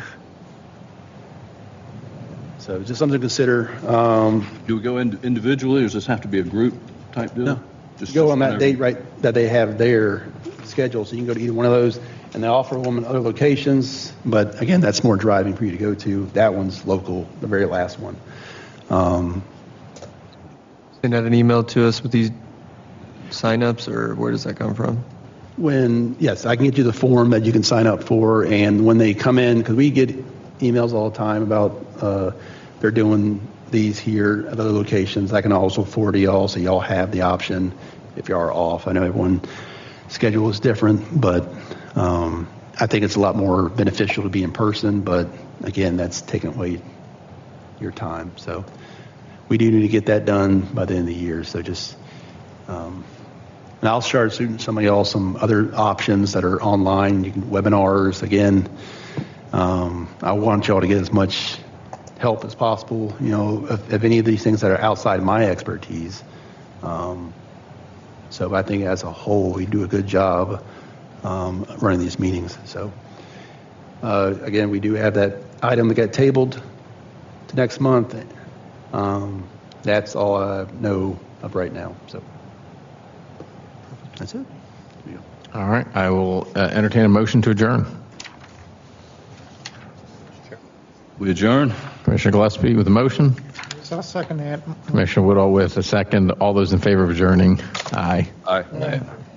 So just something to consider. Um, Do we go in individually, or does this have to be a group type deal? No. Just Go on that whenever- date right that they have their schedule, so you can go to either one of those, and they offer them in other locations. But again, that's more driving for you to go to. That one's local, the very last one. Um, Send out an email to us with these signups, or where does that come from? When, yes, I can get you the form that you can sign up for, and when they come in, because we get emails all the time about uh, they're doing these here at other locations, I can also forward to y'all, so y'all have the option if you are off. I know everyone's schedule is different, but um, I think it's a lot more beneficial to be in person, but again, that's taking away your time. So we do need to get that done by the end of the year, so just um, and I'll start shooting some of y'all some other options that are online. You can webinars. Again, um, I want y'all to get as much help as possible. You know, if, if any of these things that are outside my expertise. Um, so I think as a whole, we do a good job um, running these meetings. So uh, again, we do have that item that got tabled to next month. Um, that's all I know of right now. So. That's it. Yeah. All right, I will uh, entertain a motion to adjourn. We adjourn. Commissioner Gillespie with a motion. So I'll second that. Commissioner Woodall with a second. All those in favor of adjourning, aye. Aye.